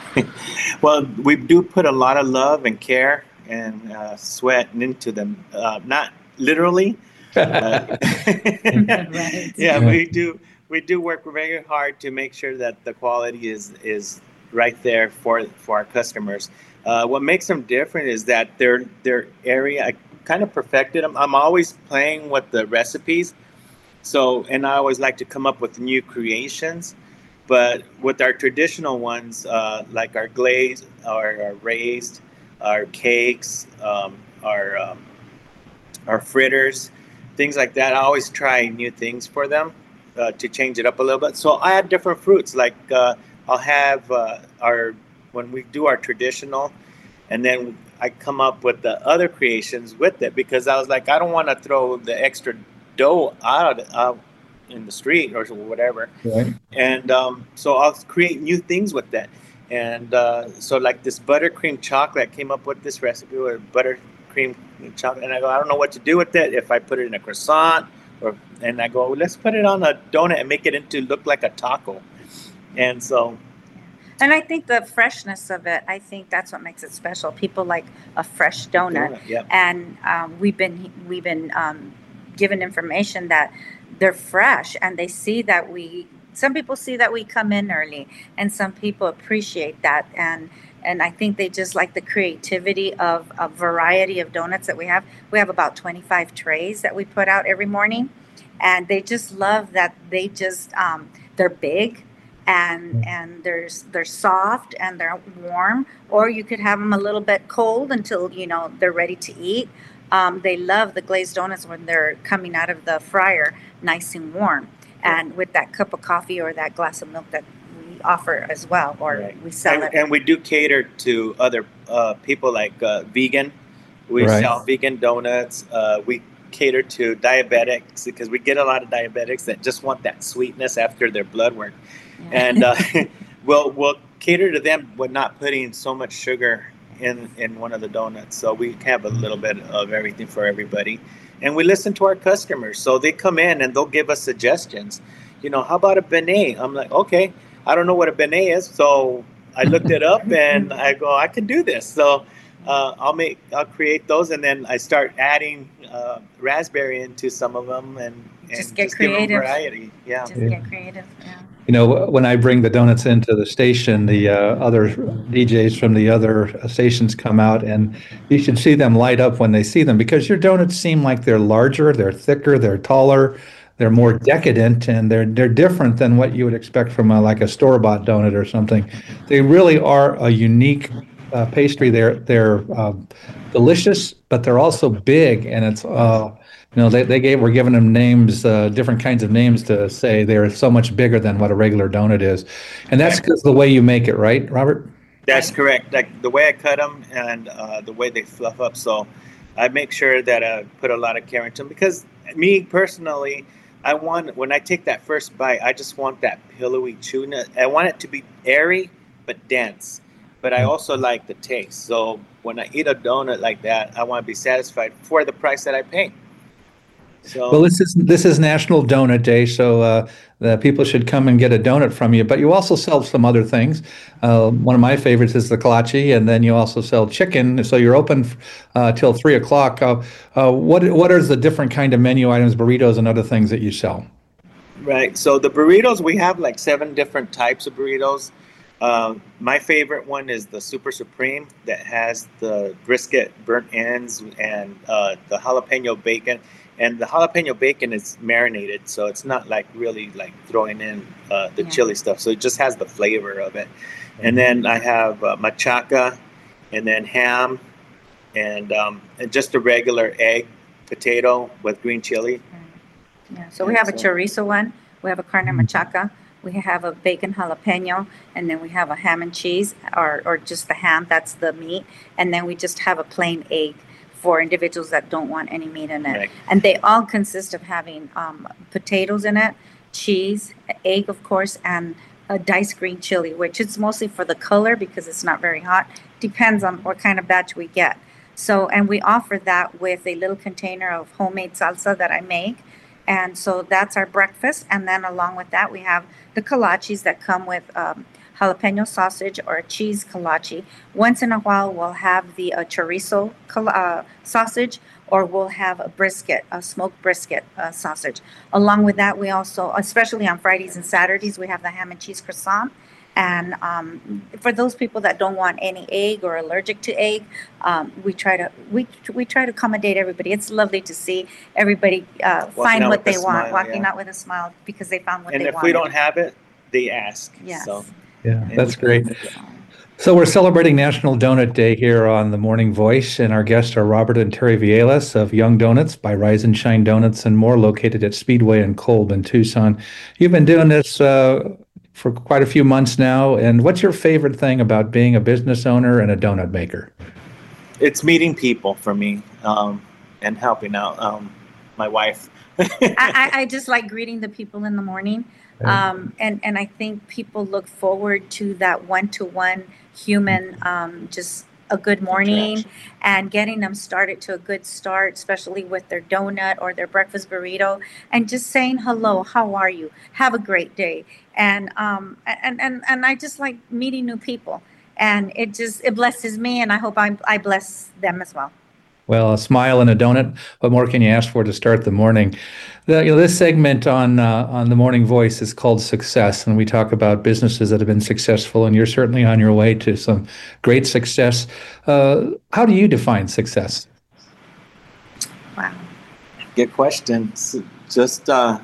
Well, we do put a lot of love and care and uh, sweat into them. Uh, not literally. Uh, right. yeah, we do. We do work very hard to make sure that the quality is is right there for for our customers. Uh, what makes them different is that their their area. I kind of perfected them. I'm always playing with the recipes, so and I always like to come up with new creations. But with our traditional ones, uh, like our glazed, our, our raised, our cakes, um, our um, our fritters. Things like that. I always try new things for them uh, to change it up a little bit. So I add different fruits. Like uh, I'll have uh, our, when we do our traditional, and then I come up with the other creations with it, because I was like, I don't want to throw the extra dough out, out in the street or whatever. Right. And um, so I'll create new things with that. And uh, so like this buttercream chocolate, I came up with this recipe with buttercream chocolate, and I go, I don't know what to do with it. If I put it in a croissant, or and I go, let's put it on a donut and make it into look like a taco. And so, and I think the freshness of it, I think that's what makes it special. People like a fresh donut, donut yep. and um, we've been we've been um, given information that they're fresh, and they see that we. Some people see that we come in early, and some people appreciate that, and. And I think they just like the creativity of a variety of donuts that we have. We have about twenty-five trays that we put out every morning. And they just love that they just, um, they're big and and they're, they're soft and they're warm. Or you could have them a little bit cold until, you know, they're ready to eat. Um, they love the glazed donuts when they're coming out of the fryer nice and warm. And with that cup of coffee or that glass of milk that offer as well, or right. we sell and, it. And we do cater to other uh, people like uh, vegan. We right. sell vegan donuts. Uh, we cater to diabetics because we get a lot of diabetics that just want that sweetness after their blood work. Yeah. And uh, we'll, we'll cater to them with not putting so much sugar in, in one of the donuts. So we have a little bit of everything for everybody. And we listen to our customers. So they come in and they'll give us suggestions. You know, how about a beignet? I'm like, okay. I don't know what a beignet is, so I looked it up and I go, I can do this. So uh, I'll make, I'll create those, and then I start adding uh, raspberry into some of them, and, and just get just creative. Give them variety. Yeah. Just yeah. get creative. Yeah. You know, when I bring the donuts into the station, the uh, other D Js from the other stations come out, and you should see them light up when they see them, because your donuts seem like they're larger, they're thicker, they're taller. They're more decadent, and they're they're different than what you would expect from a, like a store-bought donut or something. They really are a unique uh, pastry. They're they're uh, delicious, but they're also big, and it's uh, you know they they gave we're giving them names, uh, different kinds of names to say they're so much bigger than what a regular donut is, and that's because of the way you make it, right, Robert? That's correct. Like the way I cut them and uh, the way they fluff up. So. I make sure that I put a lot of care into them because me personally, I want when I take that first bite, I just want that pillowy chewiness. I want it to be airy but dense, but I also like the taste. So when I eat a donut like that, I want to be satisfied for the price that I pay. So, well, this is this is National Donut Day, so uh, the people should come and get a donut from you. But you also sell some other things. Uh, one of my favorites is the kolache, and then you also sell chicken. So you're open uh, till three o'clock. Uh, uh, what what are the different kind of menu items, burritos, and other things that you sell? Right. So the burritos, we have like seven different types of burritos. Um, my favorite one is the Super Supreme that has the brisket burnt ends and uh, the jalapeno bacon. And the jalapeno bacon is marinated, so it's not like really like throwing in uh, the yeah. chili stuff. So it just has the flavor of it. And then I have uh, machaca, and then ham, and, um, and just a regular egg potato with green chili. Yeah. So we have a chorizo one. We have a carne machaca. We have a bacon jalapeno, and then we have a ham and cheese, or or just the ham. That's the meat, and then we just have a plain egg for individuals that don't want any meat in it. Right. And they all consist of having um, potatoes in it, cheese, egg, of course, and a diced green chili, which is mostly for the color because it's not very hot. Depends on what kind of batch we get. So, and we offer that with a little container of homemade salsa that I make. And so that's our breakfast. And then along with that, we have the kolaches that come with um, jalapeno sausage or a cheese kolache. Once in a while, we'll have the uh, chorizo uh, sausage, or we'll have a brisket, a smoked brisket uh, sausage. Along with that, we also, especially on Fridays and Saturdays, we have the ham and cheese croissant. And um, for those people that don't want any egg or allergic to egg, um, we try to we we try to accommodate everybody. It's lovely to see everybody uh, find what they want, smile, walking yeah. out with a smile because they found what and they want. And if we don't have it, they ask. Yes. So. Yeah, that's great. So we're celebrating National Donut Day here on The Morning Voice, and our guests are Robert and Terry Vielas of Young Donuts by Rise and Shine Donuts and more, located at Speedway and Kolb in Tucson. You've been doing this uh, for quite a few months now, and what's your favorite thing about being a business owner and a donut maker? It's meeting people for me um, and helping out um, my wife. I, I just like greeting the people in the morning. Um, and, and I think people look forward to that one-to-one human, um, just a good morning and getting them started to a good start, especially with their donut or their breakfast burrito, and just saying, hello, how are you? Have a great day. And, um, and, and, and I just like meeting new people, and it just, it blesses me, and I hope I, I bless them as well. Well, a smile and a donut. What more can you ask for to start the morning? The, you know, this segment on uh, on The Morning Voice is called Success, and we talk about businesses that have been successful, and you're certainly on your way to some great success. Uh, how do you define success? Wow. Good question. Just uh,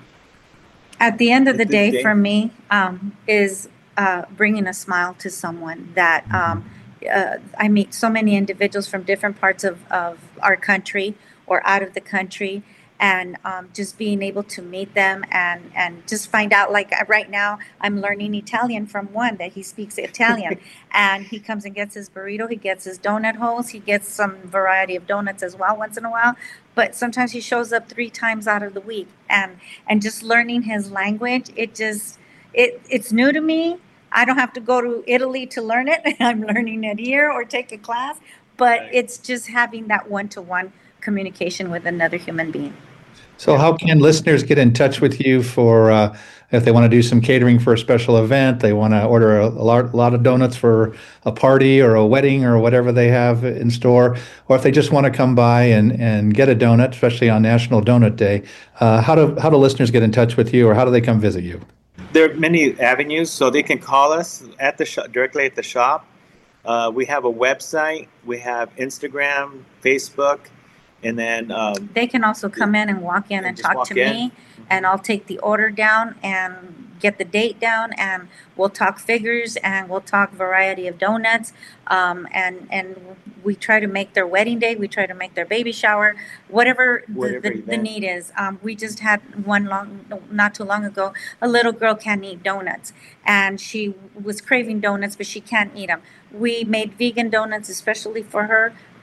at the end of the day, day, for me, um, is uh, bringing a smile to someone that. Um, Uh, I meet so many individuals from different parts of, of our country or out of the country, and um, just being able to meet them and, and just find out, like right now, I'm learning Italian from one that he speaks Italian, and he comes and gets his burrito, he gets his donut holes, he gets some variety of donuts as well once in a while, but sometimes he shows up three times out of the week, and, and just learning his language, it just, it it's new to me. I don't have to go to Italy to learn it. I'm learning it here or take a class, but right. It's just having that one-to-one communication with another human being. So how can listeners get in touch with you for uh, if they want to do some catering for a special event, they want to order a, a lot, lot of donuts for a party or a wedding or whatever they have in store, or if they just want to come by and, and get a donut, especially on National Donut Day, uh, how do how do listeners get in touch with you, or how do they come visit you? There are many avenues, so they can call us at the shop, directly at the shop. Uh, we have a website, we have Instagram, Facebook, and then um, they can also come in and walk in and, and talk to in. me, and I'll take the order down and get the date down, and we'll talk figures, and we'll talk variety of donuts, um, and and we try to make their wedding day, we try to make their baby shower, whatever, whatever the, the, the need is. Um, we just had one long, not too long ago, a little girl can't eat donuts, and she was craving donuts, but she can't eat them. We made vegan donuts especially for her,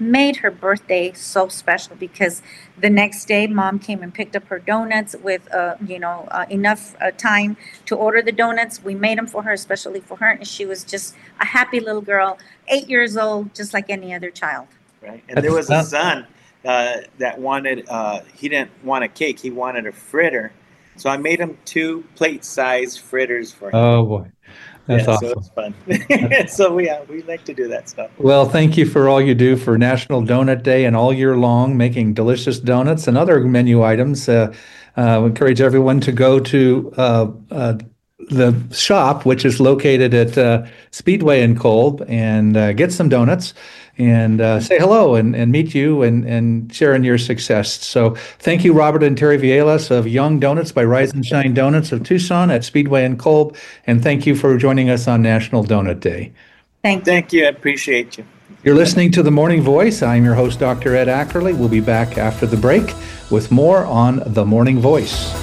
made her birthday so special because the next day mom came and picked up her donuts with uh, you know uh, enough uh, time to order the donuts. We made them for her, especially for her, and she was just a happy little girl, eight years old, just like any other child. Right, and there was a son uh, that wanted, uh, he didn't want a cake, he wanted a fritter. So I made him two plate-sized fritters for him. Oh, boy. That's yeah, awesome. So it's fun. So yeah, we like to do that stuff. Well, thank you for all you do for National Donut Day and all year long, making delicious donuts and other menu items. Uh, uh, we encourage everyone to go to uh, uh, the shop, which is located at uh, Speedway in Kolb, and uh, get some donuts and uh, say hello and, and meet you and, and share in your success. So thank you, Robert and Terry Vielas of Young Donuts by Rise and Shine Donuts of Tucson at Speedway in Kolb. And thank you for joining us on National Donut Day. Thank you. Thank you. I appreciate you. You're listening to The Morning Voice. I'm your host, Doctor Ed Ackerley. We'll be back after the break with more on The Morning Voice.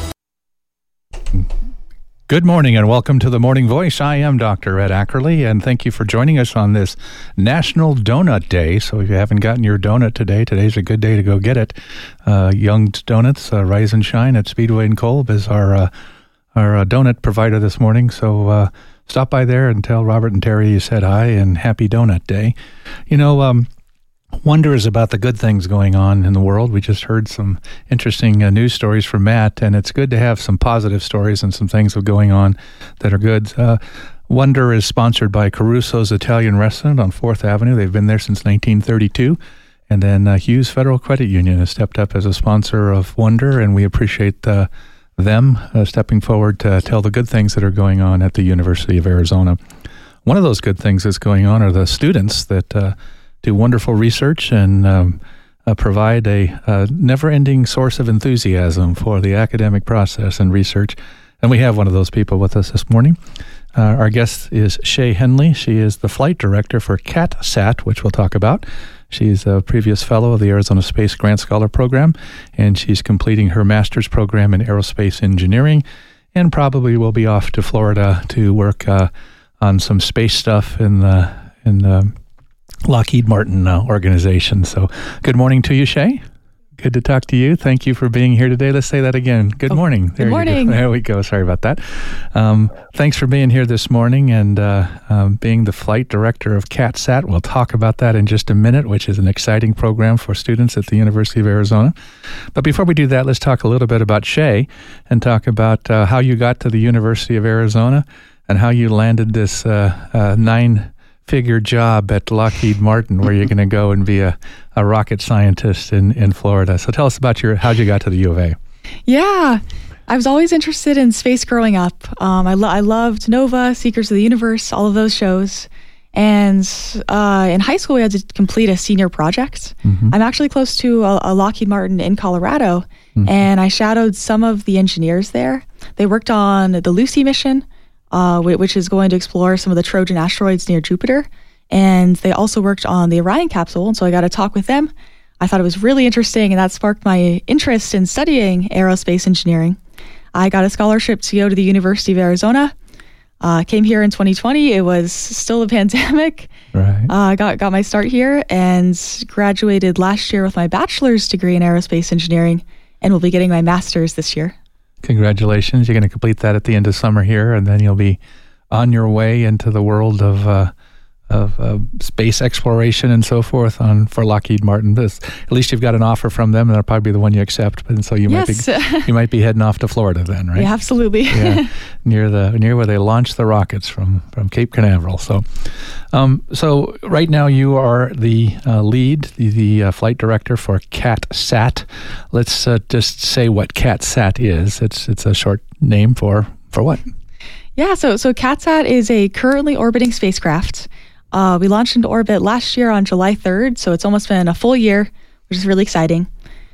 Good morning and welcome to The Morning Voice. I am Doctor Ed Ackerley, and thank you for joining us on this National Donut Day. So if you haven't gotten your donut today, today's a good day to go get it. Uh, Young Donuts, uh, Rise and Shine at Speedway in Kolb is our uh, our uh, donut provider this morning. So uh, stop by there and tell Robert and Terry you said hi and happy Donut Day. You know, um, wonders about the good things going on in the world. We just heard some interesting uh, news stories from Matt, and it's good to have some positive stories and some things that are going on that are good. Uh, Wonder is sponsored by Caruso's Italian Restaurant on fourth Avenue. They've been there since nineteen thirty-two. And then uh, Hughes Federal Credit Union has stepped up as a sponsor of Wonder, and we appreciate uh, them uh, stepping forward to tell the good things that are going on at the University of Arizona. One of those good things that's going on are the students that uh, do wonderful research and um, uh, provide a, a never-ending source of enthusiasm for the academic process and research. And we have one of those people with us this morning. Uh, our guest is Shay Henley. She is the flight director for CATSAT, which we'll talk about. She's a previous fellow of the Arizona Space Grant Scholar Program, and she's completing her master's program in aerospace engineering, and probably will be off to Florida to work uh, on some space stuff in the in the Lockheed Martin uh, organization. So good morning to you, Shay. Good to talk to you. Thank you for being here today. Let's say that again. Good oh, morning. There good morning. Go. There we go. Sorry about that. Um, thanks for being here this morning and uh, um, being the flight director of CATSAT. We'll talk about that in just a minute, which is an exciting program for students at the University of Arizona. But before we do that, let's talk a little bit about Shay and talk about uh, how you got to the University of Arizona and how you landed this uh, uh, nine figure job at Lockheed Martin, where you're going to go and be a, a rocket scientist in, in Florida. So tell us about your how you got to the U of A. Yeah, I was always interested in space growing up. Um, I, lo- I loved Nova, Secrets of the Universe, all of those shows. And uh, in high school, we had to complete a senior project. Mm-hmm. I'm actually close to a, a Lockheed Martin in Colorado, mm-hmm. and I shadowed some of the engineers there. They worked on the Lucy mission, Uh, which is going to explore some of the Trojan asteroids near Jupiter. And they also worked on the Orion capsule, and so I got to talk with them. I thought it was really interesting, and that sparked my interest in studying aerospace engineering. I got a scholarship to go to the University of Arizona. Uh, came here in twenty twenty. It was still a pandemic. Right. I uh, got, got my start here and graduated last year with my bachelor's degree in aerospace engineering, and will be getting my master's this year. Congratulations. You're going to complete that at the end of summer here, and then you'll be on your way into the world of uh, of uh, space exploration and so forth on for Lockheed Martin. This, at least you've got an offer from them, and that'll probably be the one you accept. And so you yes. might be you might be heading off to Florida then, right? Yeah, absolutely. yeah, near the near where they launch the rockets from from Cape Canaveral. So, um, so right now you are the uh, lead, the, the uh, flight director for CATSAT. Let's uh, just say what CATSAT is. It's it's a short name for for what? Yeah, so so CATSAT is a currently orbiting spacecraft. Uh, we launched into orbit last year on July third, so it's almost been a full year, which is really exciting.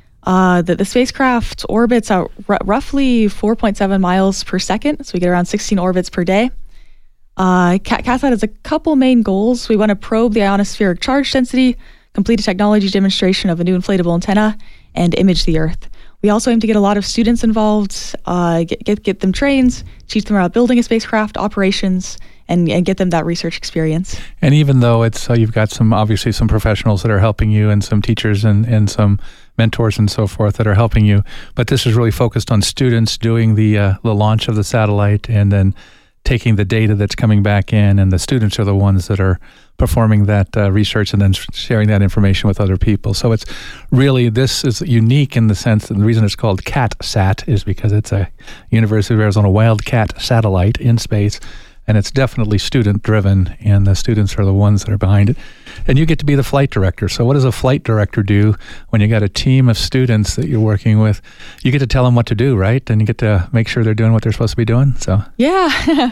Uh, the, the spacecraft orbits at r- roughly four point seven miles per second, so we get around sixteen orbits per day. Uh, CATSAT has a couple main goals. We want to probe the ionospheric charge density, complete a technology demonstration of a new inflatable antenna, and image the Earth. We also aim to get a lot of students involved, uh, get, get get them trained, teach them about building a spacecraft, operations, and, and get them that research experience. And even though it's uh, you've got some obviously some professionals that are helping you, and some teachers and, and some mentors and so forth that are helping you, but this is really focused on students doing the uh, the launch of the satellite and then taking the data that's coming back in, and the students are the ones that are performing that uh, research and then sharing that information with other people. So it's really, this is unique in the sense that the reason it's called CatSat is because it's a University of Arizona Wildcat satellite in space, and it's definitely student-driven, and the students are the ones that are behind it. And you get to be the flight director. So what does a flight director do when you got a team of students that you're working with? You get to tell them what to do, right? And you get to make sure they're doing what they're supposed to be doing. So yeah,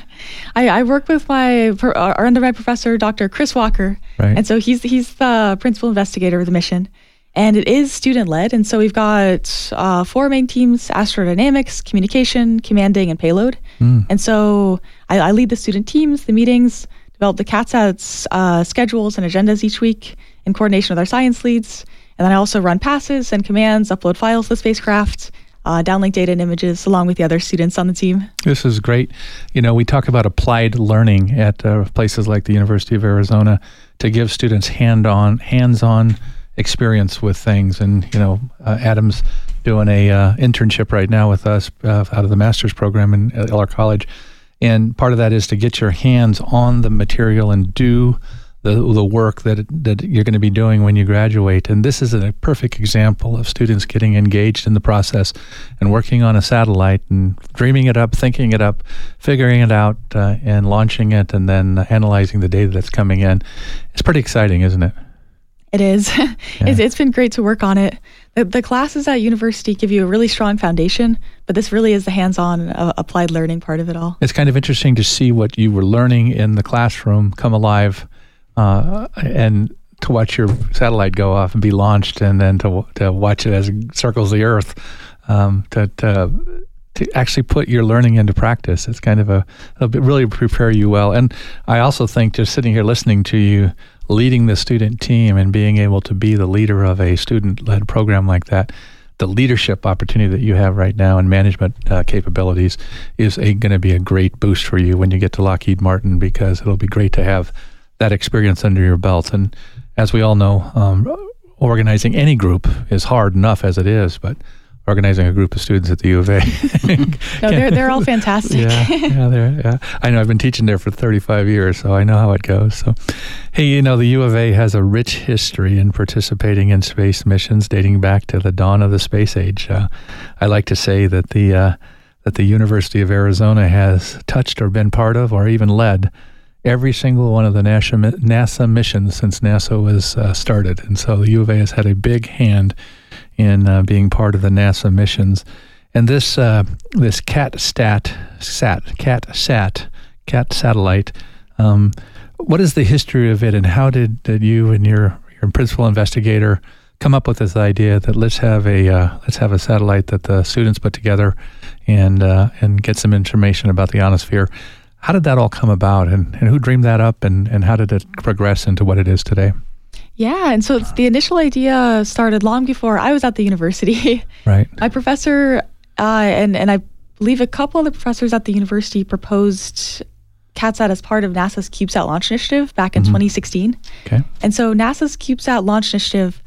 I, I work with my our undergrad professor, Doctor Chris Walker, right. And so he's he's the principal investigator of the mission. And it is student-led, and so we've got uh, four main teams: astrodynamics, communication, commanding, and payload. Mm. And so I, I lead the student teams, the meetings, develop the CatSat's uh, schedules and agendas each week in coordination with our science leads. And then I also run passes and commands, upload files to the spacecraft, uh, downlink data and images, along with the other students on the team. This is great. You know, we talk about applied learning at uh, places like the University of Arizona to give students hand-on, hands-on experience with things. And, you know, uh, Adam's doing a uh, internship right now with us uh, out of the master's program in L R College. And part of that is to get your hands on the material and do the the work that that you're going to be doing when you graduate. And this is a perfect example of students getting engaged in the process and working on a satellite and dreaming it up, thinking it up, figuring it out, uh, and launching it, and then analyzing the data that's coming in. It's pretty exciting, isn't it? It is. Yeah. it's, it's been great to work on it. The, the classes at university give you a really strong foundation, but this really is the hands-on uh, applied learning part of it all. It's kind of interesting to see what you were learning in the classroom come alive, uh, and to watch your satellite go off and be launched, and then to to watch it as it circles the Earth, um, to, to to actually put your learning into practice. It's kind of a, it'll really prepare you well. And I also think just sitting here listening to you, leading the student team and being able to be the leader of a student-led program like that, the leadership opportunity that you have right now and management uh, capabilities is going to be a great boost for you when you get to Lockheed Martin, because it'll be great to have that experience under your belt. And as we all know, um, organizing any group is hard enough as it is, but organizing a group of students at the U of A. no, they're they're all fantastic. yeah, yeah, they're, yeah. I know. I've been teaching there for thirty-five years, so I know how it goes. So, hey, you know, the U of A has a rich history in participating in space missions dating back to the dawn of the space age. Uh, I like to say that the uh, that the University of Arizona has touched or been part of or even led every single one of the NASA, NASA missions since NASA was uh, started, and so the U of A has had a big hand in uh, being part of the NASA missions. And this uh, this CatSat, sat, CatSat, Cat satellite, um, what is the history of it, and how did, did you and your, your principal investigator come up with this idea that let's have a uh, let's have a satellite that the students put together and uh, and get some information about the ionosphere? How did that all come about, and, and who dreamed that up, and, and how did it progress into what it is today? Yeah, and so it's, the initial idea started long before I was at the university. Right. My professor, uh, and, and I believe a couple of the professors at the university proposed CatSat as part of NASA's CubeSat launch initiative back in mm-hmm. twenty sixteen. Okay. And so NASA's CubeSat launch initiative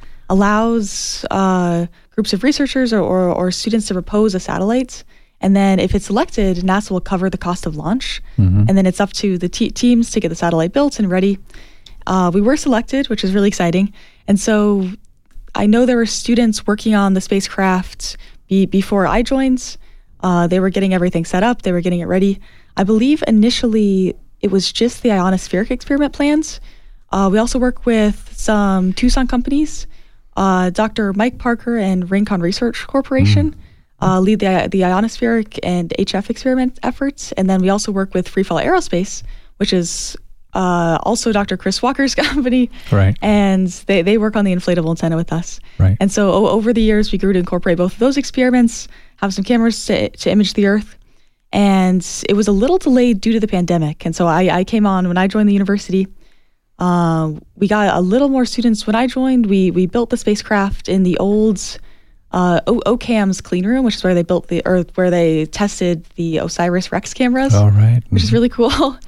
allows uh, groups of researchers or, or, or students to propose a satellite. And then if it's selected, NASA will cover the cost of launch. Mm-hmm. And then it's up to the te- teams to get the satellite built and ready. Uh, we were selected, which is really exciting. And so I know there were students working on the spacecraft be- before I joined. Uh, they were getting everything set up. They were getting it ready. I believe initially it was just the ionospheric experiment plans. Uh, we also work with some Tucson companies. Uh, Doctor Mike Parker and Rincon Research Corporation mm. uh, lead the, the ionospheric and H F experiment efforts. And then we also work with Free Fall Aerospace, which is uh, also Doctor Chris Walker's company. Right. And they, they work on the inflatable antenna with us. Right. And so o- over the years, we grew to incorporate both of those experiments, have some cameras to, to image the Earth. And it was a little delayed due to the pandemic. And so I, I came on when I joined the university. Uh, we got a little more students when I joined. We we built the spacecraft in the old uh, o- OCAM's clean room, which is where they built the Earth, where they tested the OSIRIS-REx cameras. All right. Mm-hmm. Which is really cool.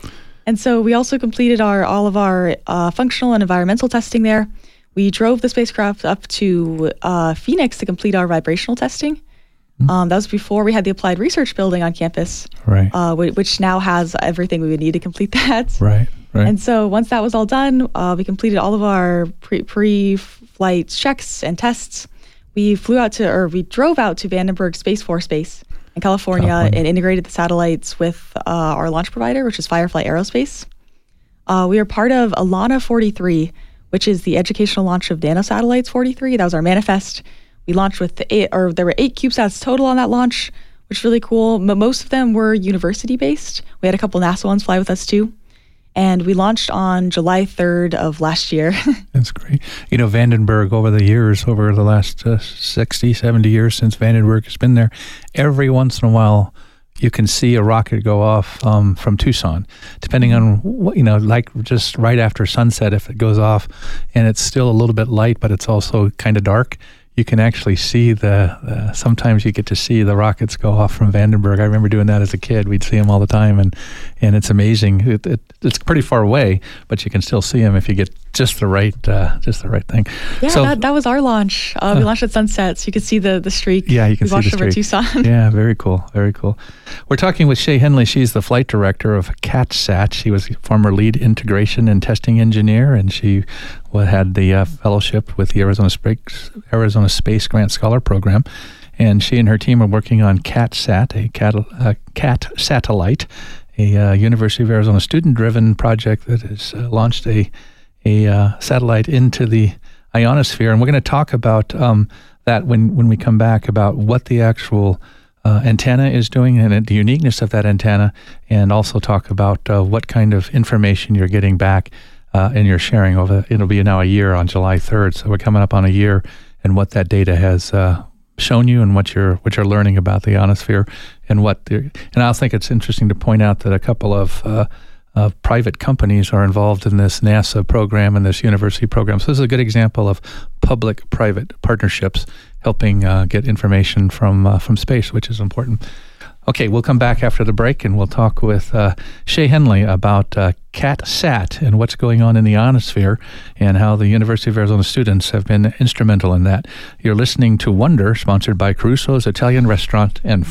And so we also completed our all of our uh, functional and environmental testing there. We drove the spacecraft up to uh, Phoenix to complete our vibrational testing. Mm-hmm. Um, that was before we had the Applied Research Building on campus, right? Uh, which now has everything we would need to complete that. Right, right. And so once that was all done, uh, we completed all of our pre pre-flight checks and tests. We flew out to, or we drove out to Vandenberg Space Force Base in California, California. and integrated the satellites with uh, our launch provider, which is Firefly Aerospace. Uh, we are part of Alana forty-three, which is the educational launch of Nanosatellites forty-three. That was our manifest. We launched with the eight, or there were eight CubeSats total on that launch, which is really cool. M- most of them were university-based. We had a couple NASA ones fly with us too. And we launched on July third of last year. That's great. You know, Vandenberg, over the years, over the last uh, sixty, seventy years since Vandenberg has been there, every once in a while, you can see a rocket go off um, from Tucson, depending on, what, you know, like just right after sunset, if it goes off and it's still a little bit light, but it's also kind of dark, you can actually see the, uh, sometimes you get to see the rockets go off from Vandenberg. I remember doing that as a kid. We'd see them all the time, and, and it's amazing. It, it, it's pretty far away, but you can still see them if you get just the right uh, just the right thing. Yeah, so, that, that was our launch. Uh, we uh, launched at sunset, so you could see the, the streak. Yeah, you can we see watched the over streak. Tucson. Yeah, very cool, very cool. We're talking with Shay Henley. She's the flight director of CatSat. She was former lead integration and testing engineer, and she had the uh, fellowship with the Arizona Space, Arizona Space Grant Scholar Program. And she and her team are working on CatSat, a cat, uh, cat satellite, a uh, University of Arizona student-driven project that has uh, launched a a uh, satellite into the ionosphere. And we're going to talk about um, that when, when we come back, about what the actual uh, antenna is doing and the uniqueness of that antenna, and also talk about uh, what kind of information you're getting back uh, and you're sharing over. It'll be now a year on July third, so we're coming up on a year, and what that data has uh, shown you, and what you're what you're learning about the ionosphere, and what. And I think it's interesting to point out that a couple of uh, Uh, private companies are involved in this NASA program and this university program. So this is a good example of public-private partnerships helping uh, get information from uh, from space, which is important. Okay, we'll come back after the break, and we'll talk with uh, Shay Henley about uh, CatSat and what's going on in the ionosphere, and how the University of Arizona students have been instrumental in that. You're listening to Wonder, sponsored by Caruso's Italian Restaurant and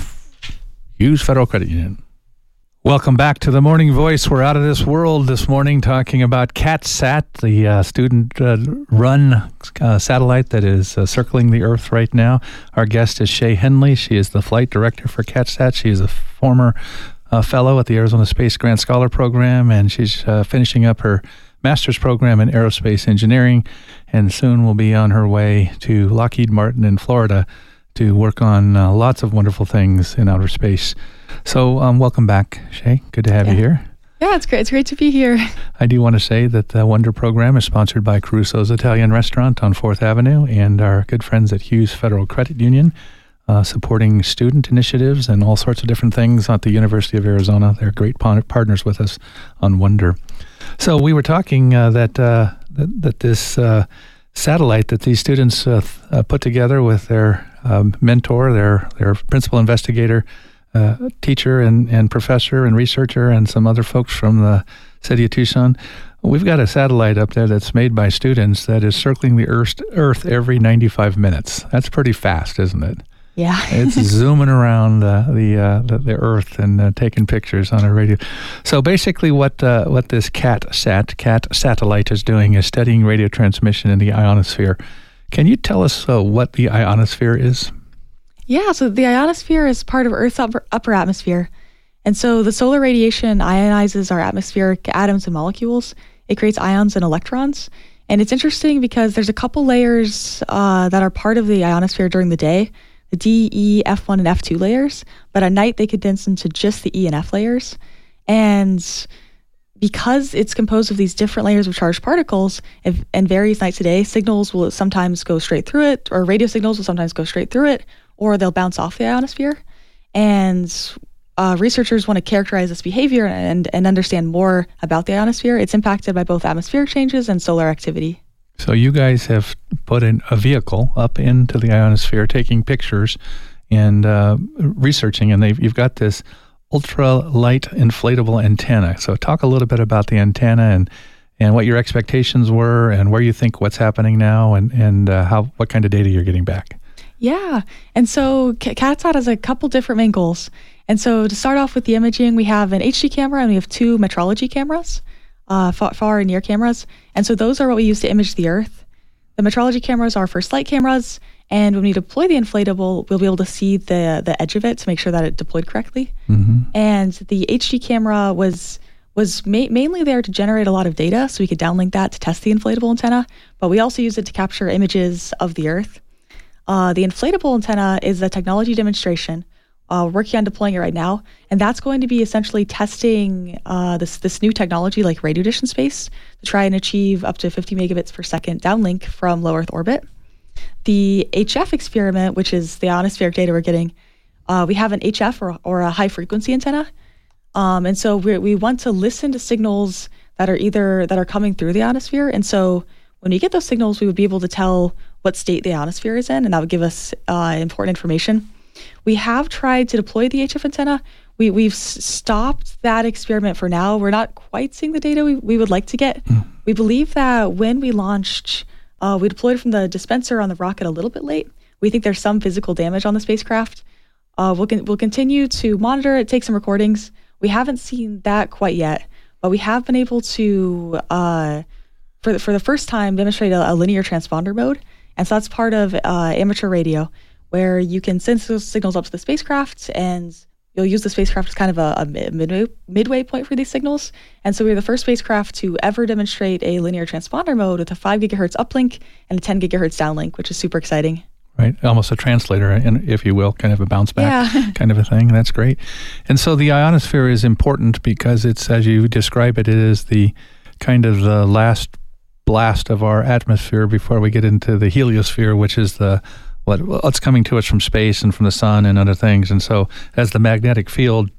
Hughes Federal Credit Union. Welcome back to The Morning Voice. We're out of this world this morning talking about CatSat, the uh, student-run uh, uh, satellite that is uh, circling the Earth right now. Our guest is Shay Henley. She is the flight director for CatSat. She is a former uh, fellow at the Arizona Space Grant Scholar Program, and she's uh, finishing up her master's program in aerospace engineering, and soon will be on her way to Lockheed Martin in Florida to work on uh, lots of wonderful things in outer space. So um, welcome back, Shay. Good to have yeah. you here. Yeah, it's great. It's great to be here. I do want to say that the Wonder program is sponsored by Caruso's Italian Restaurant on fourth Avenue and our good friends at Hughes Federal Credit Union, uh, supporting student initiatives and all sorts of different things at the University of Arizona. They're great par- partners with us on Wonder. So we were talking uh, that, uh, that that this uh, satellite that these students uh, th- uh, put together with their um, mentor, their their principal investigator, Uh, teacher and, and professor and researcher, and some other folks from the city of Tucson. We've got a satellite up there that's made by students that is circling the Earth, Earth every ninety-five minutes. That's pretty fast, isn't it? Yeah. It's zooming around uh, the, uh, the the Earth and uh, taking pictures on a radio. So basically what uh, what this CatSat, Cat satellite is doing is studying radio transmission in the ionosphere. Can you tell us uh, what the ionosphere is? Yeah, so the ionosphere is part of Earth's upper, upper atmosphere. And so the solar radiation ionizes our atmospheric atoms and molecules. It creates ions and electrons. And it's interesting because there's a couple layers uh, that are part of the ionosphere during the day, the D, E, F one, and F two layers. But at night, they condense into just the E and F layers. And because it's composed of these different layers of charged particles, if, and varies night to day, signals will sometimes go straight through it, or radio signals will sometimes go straight through it, or they'll bounce off the ionosphere. And uh, researchers want to characterize this behavior and, and understand more about the ionosphere. It's impacted by both atmospheric changes and solar activity. So you guys have put in a vehicle up into the ionosphere, taking pictures and uh, researching, and they've, you've got this ultralight inflatable antenna. So talk a little bit about the antenna and and what your expectations were and where you think what's happening now and, and uh, how what kind of data you're getting back. Yeah. And so CATSAT has a couple different main goals. And so to start off with the imaging, we have an H D camera and we have two metrology cameras, uh, far, far and near cameras. And so those are what we use to image the Earth. The metrology cameras are first light cameras. And when we deploy the inflatable, we'll be able to see the, the edge of it to make sure that it deployed correctly. Mm-hmm. And the H D camera was was ma- mainly there to generate a lot of data so we could downlink that to test the inflatable antenna. But we also use it to capture images of the Earth. Uh, the inflatable antenna is a technology demonstration. Uh, we're working on deploying it right now, and that's going to be essentially testing uh, this this new technology like radio dish in space to try and achieve up to fifty megabits per second downlink from low Earth orbit. The H F experiment, which is the ionospheric data we're getting, uh, we have an H F or, or a high frequency antenna, um, and so we we want to listen to signals that are either that are coming through the ionosphere, and so when we get those signals, we would be able to tell what state the ionosphere is in, and that would give us uh, important information. We have tried to deploy the H F antenna. We, we've s- stopped that experiment for now. We're not quite seeing the data we, we would like to get. Mm. We believe that when we launched, uh, we deployed from the dispenser on the rocket a little bit late. We think there's some physical damage on the spacecraft. Uh, we'll, con- we'll continue to monitor it, take some recordings. We haven't seen that quite yet, but we have been able to, uh, for, the, for the first time, demonstrate a, a linear transponder mode. And so that's part of uh, amateur radio, where you can send those signals up to the spacecraft, and you'll use the spacecraft as kind of a, a midway, midway point for these signals. And so we're the first spacecraft to ever demonstrate a linear transponder mode with a five gigahertz uplink and a ten gigahertz downlink, which is super exciting. Right, almost a translator, if you will, kind of a bounce back yeah. kind of a thing. That's great. And so the ionosphere is important because it's, as you describe it, it is the kind of the last blast of our atmosphere before we get into the heliosphere, which is the what what's coming to us from space and from the sun and other things. And so as the magnetic field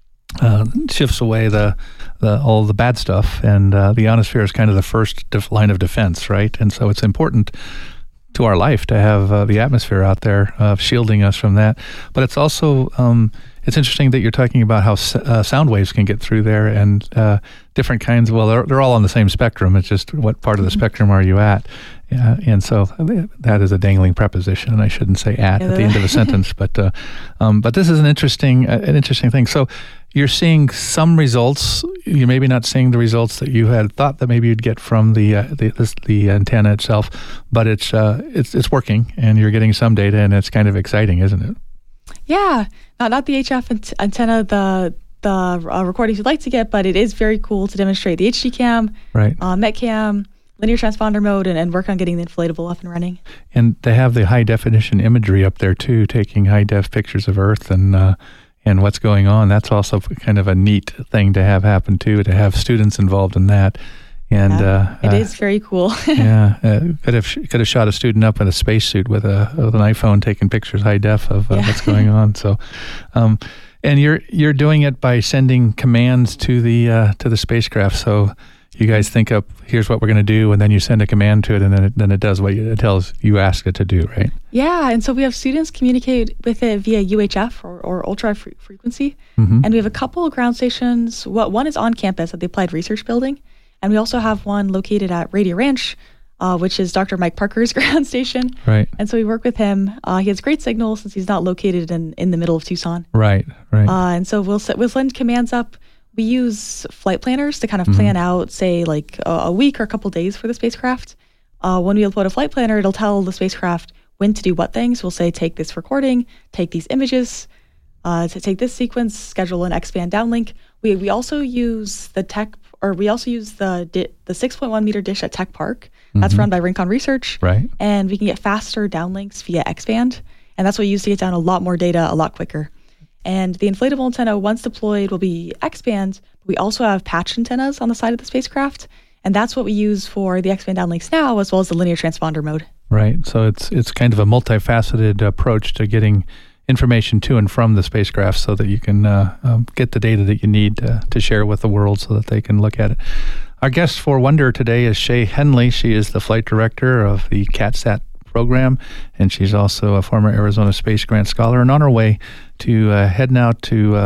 uh, shifts away the, the all the bad stuff, and uh, the ionosphere is kind of the first def- line of defense, right? And so it's important to our life to have uh, the atmosphere out there uh, shielding us from that. But it's also um, it's interesting that you're talking about how uh, sound waves can get through there, and uh, different kinds. Well, they're, they're all on the same spectrum. It's just what part of the spectrum are you at? Yeah, and so that is a dangling preposition, and I shouldn't say "at" at the end of a sentence. But uh, um, but this is an interesting uh, an interesting thing. So you're seeing some results. You're maybe not seeing the results that you had thought that maybe you'd get from the uh, the, this, the antenna itself, but it's uh, it's it's working, and you're getting some data, and it's kind of exciting, isn't it? Yeah, not not the H F ant- antenna, the the uh, recordings you'd like to get, but it is very cool to demonstrate the H D cam, right? Uh, METCAM, linear transponder mode, and, and work on getting the inflatable up and running. And they have the high definition imagery up there too, taking high def pictures of Earth and uh, and what's going on. That's also kind of a neat thing to have happen too, to have students involved in that. And yeah, uh, it uh, is very cool. yeah, uh, could have could have shot a student up in a spacesuit with a with an iPhone taking pictures high def of uh, yeah. what's going on. So, um, and you're you're doing it by sending commands to the uh, to the spacecraft. So you guys think up, here's what we're going to do, and then you send a command to it, and then it, then it does what you, it tells you ask it to do, right? Yeah, and so we have students communicate with it via U H F or, or ultra fre- frequency, mm-hmm. and we have a couple of ground stations. What one is on campus at the Applied Research Building, and we also have one located at Radio Ranch, uh, which is Doctor Mike Parker's ground station. Right. And so we work with him. Uh, he has great signal since he's not located in, in the middle of Tucson. Right, right. Uh, and so we'll we'll send commands up. We use flight planners to kind of plan mm-hmm. out, say, like a, a week or a couple days for the spacecraft. Uh, when we upload a flight planner, it'll tell the spacecraft when to do what things. We'll say, take this recording, take these images, uh, to take this sequence, schedule an X-band downlink. We we also use the tech, or we also use the di- the six point one meter dish at Tech Park. That's mm-hmm. run by Rincon Research. Right. And we can get faster downlinks via X-band. And that's what we use to get down a lot more data a lot quicker. And the inflatable antenna, once deployed, will be X-band. We also have patch antennas on the side of the spacecraft, and that's what we use for the X-band downlinks now, as well as the linear transponder mode. Right. So it's it's kind of a multifaceted approach to getting information to and from the spacecraft, so that you can uh, um, get the data that you need to, to share with the world, so that they can look at it. Our guest for Wonder today is Shay Henley. She is the flight director of the CATSAT program, and she's also a former Arizona Space Grant Scholar, and on her way to uh, heading out to uh,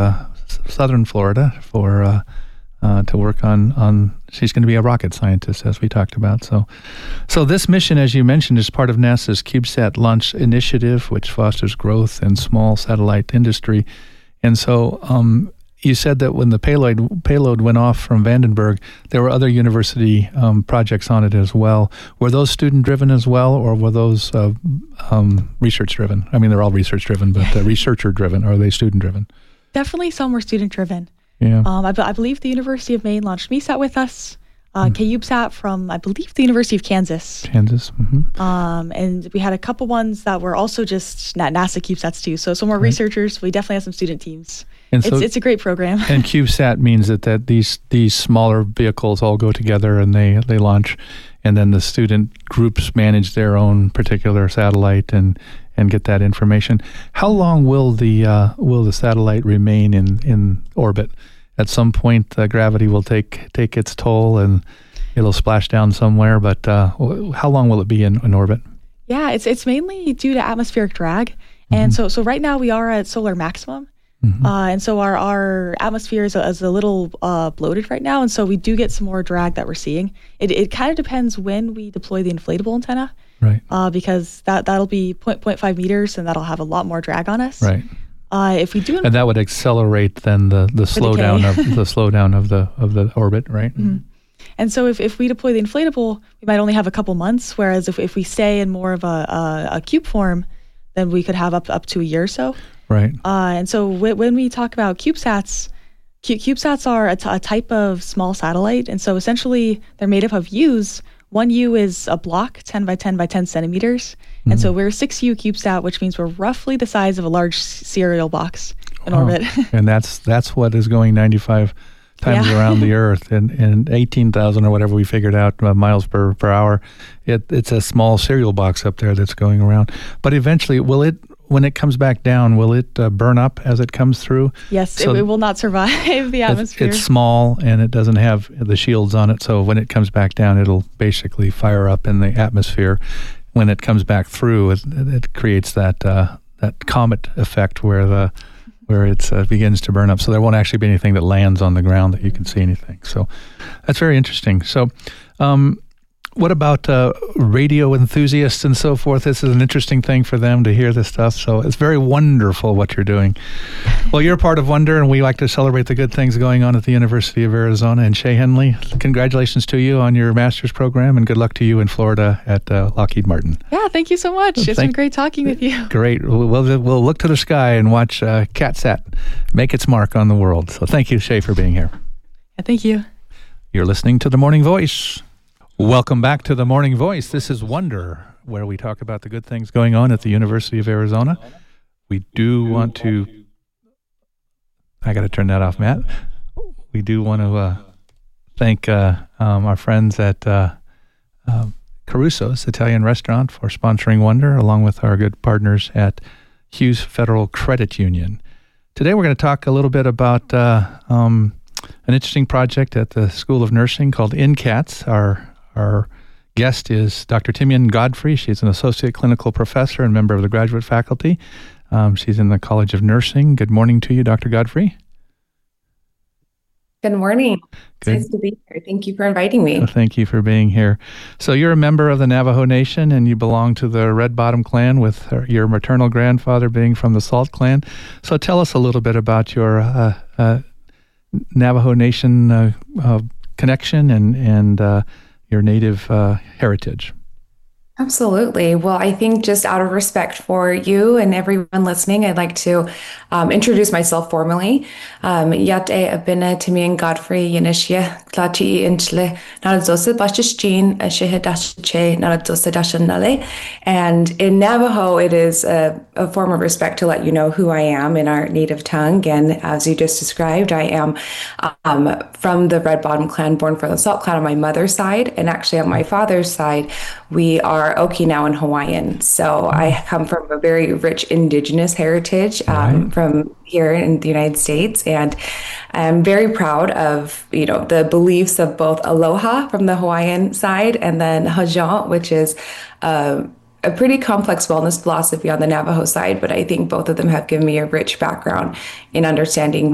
southern Florida for uh, uh, to work on on. She's going to be a rocket scientist, as we talked about. So, so this mission, as you mentioned, is part of NASA's CubeSat launch initiative, which fosters growth in small satellite industry. And so, um, you said that when the payload payload went off from Vandenberg, there were other university um, projects on it as well. Were those student-driven as well, or were those uh, um, research-driven? I mean, they're all research-driven, but uh, researcher-driven, or are they student-driven? Definitely some were student-driven. Yeah. Um, I, I believe the University of Maine launched MESAT with us. Uh, mm. CubeSat from, I believe, the University of Kansas. Kansas. Mm-hmm. Um, and we had a couple ones that were also just NASA CubeSats too. So some more right. researchers. We definitely have some student teams. And it's, so, it's a great program. And CubeSat means that, that these these smaller vehicles all go together and they, they launch, and then the student groups manage their own particular satellite and, and get that information. How long will the uh, will the satellite remain in, in orbit? At some point, uh, gravity will take take its toll and it'll splash down somewhere. But uh, how long will it be in, in orbit? Yeah, it's it's mainly due to atmospheric drag, mm-hmm. and so so right now we are at solar maximum, mm-hmm. uh, and so our our atmosphere is a, is a little uh, bloated right now, and so we do get some more drag that we're seeing. It it kind of depends when we deploy the inflatable antenna, right? Uh, because that that'll be zero point five meters, and that'll have a lot more drag on us, right? Uh, if we do, and that would accelerate then the, the slowdown of the slowdown of the of the orbit, right? Mm-hmm. And so if, if we deploy the inflatable, we might only have a couple months. Whereas if if we stay in more of a a, a cube form, then we could have up up to a year or so. Right. Uh, and so w- when we talk about CubeSats, Q- CubeSats are a, t- a type of small satellite, and so essentially they're made up of U's. One U is a block, ten by ten by ten centimeters. Mm-hmm. And so we're a six U CubeSat, which means we're roughly the size of a large cereal box in wow. orbit. And that's that's what is going ninety-five times yeah. around the Earth, and, and eighteen thousand or whatever we figured out uh, miles per, per hour. It, it's a small cereal box up there that's going around. But eventually, will it, when it comes back down, will it uh, burn up as it comes through? Yes, so it, it will not survive the atmosphere. It's, it's small and it doesn't have the shields on it, so when it comes back down, it'll basically fire up in the atmosphere. When it comes back through, it, it creates that uh, that comet effect where the where it uh, begins to burn up. So there won't actually be anything that lands on the ground that you can see anything. So that's very interesting. So. Um, What about uh, radio enthusiasts and so forth? This is an interesting thing for them to hear this stuff. So it's very wonderful what you're doing. Well, you're part of Wonder, and we like to celebrate the good things going on at the University of Arizona. And Shay Henley, congratulations to you on your master's program, and good luck to you in Florida at uh, Lockheed Martin. Yeah, thank you so much. It's thank, been great talking with you. Great. We'll, we'll look to the sky and watch uh, CatSat make its mark on the world. So thank you, Shay, for being here. Yeah, thank you. You're listening to The Morning Voice. Welcome back to The Morning Voice. This is Wonder, where we talk about the good things going on at the University of Arizona. We do want to... I got to turn that off, Matt. We do want to uh, thank uh, um, our friends at uh, uh, Caruso's Italian Restaurant for sponsoring Wonder, along with our good partners at Hughes Federal Credit Union. Today we're going to talk a little bit about uh, um, an interesting project at the School of Nursing called INCATS. Our Our guest is Doctor Timian Godfrey. She's an associate clinical professor and member of the graduate faculty. Um, she's in the College of Nursing. Good morning to you, Doctor Godfrey. Good morning. Good. It's nice to be here. Thank you for inviting me. Well, thank you for being here. So you're a member of the Navajo Nation, and you belong to the Red Bottom Clan, with your maternal grandfather being from the Salt Clan. So tell us a little bit about your uh, uh, Navajo Nation uh, uh, connection and, and uh, your native uh, heritage. Absolutely. Well, I think just out of respect for you and everyone listening, I'd like to um, introduce myself formally. Um, Yat e abina Timian Godfrey Yanishia Klati Inchle Narazosa Bashishjin Shehedashe Narazosa Dashanale. And in Navajo, it is a, a form of respect to let you know who I am in our native tongue. And as you just described, I am um, from the Red Bottom Clan, born from the Salt Clan on my mother's side. And actually on my father's side, we are Okinawan Hawaiian. So I come from a very rich indigenous heritage um, right. from here in the United States. And I'm very proud of, you know, the beliefs of both aloha from the Hawaiian side and then hajan, which is uh, a pretty complex wellness philosophy on the Navajo side. But I think both of them have given me a rich background in understanding what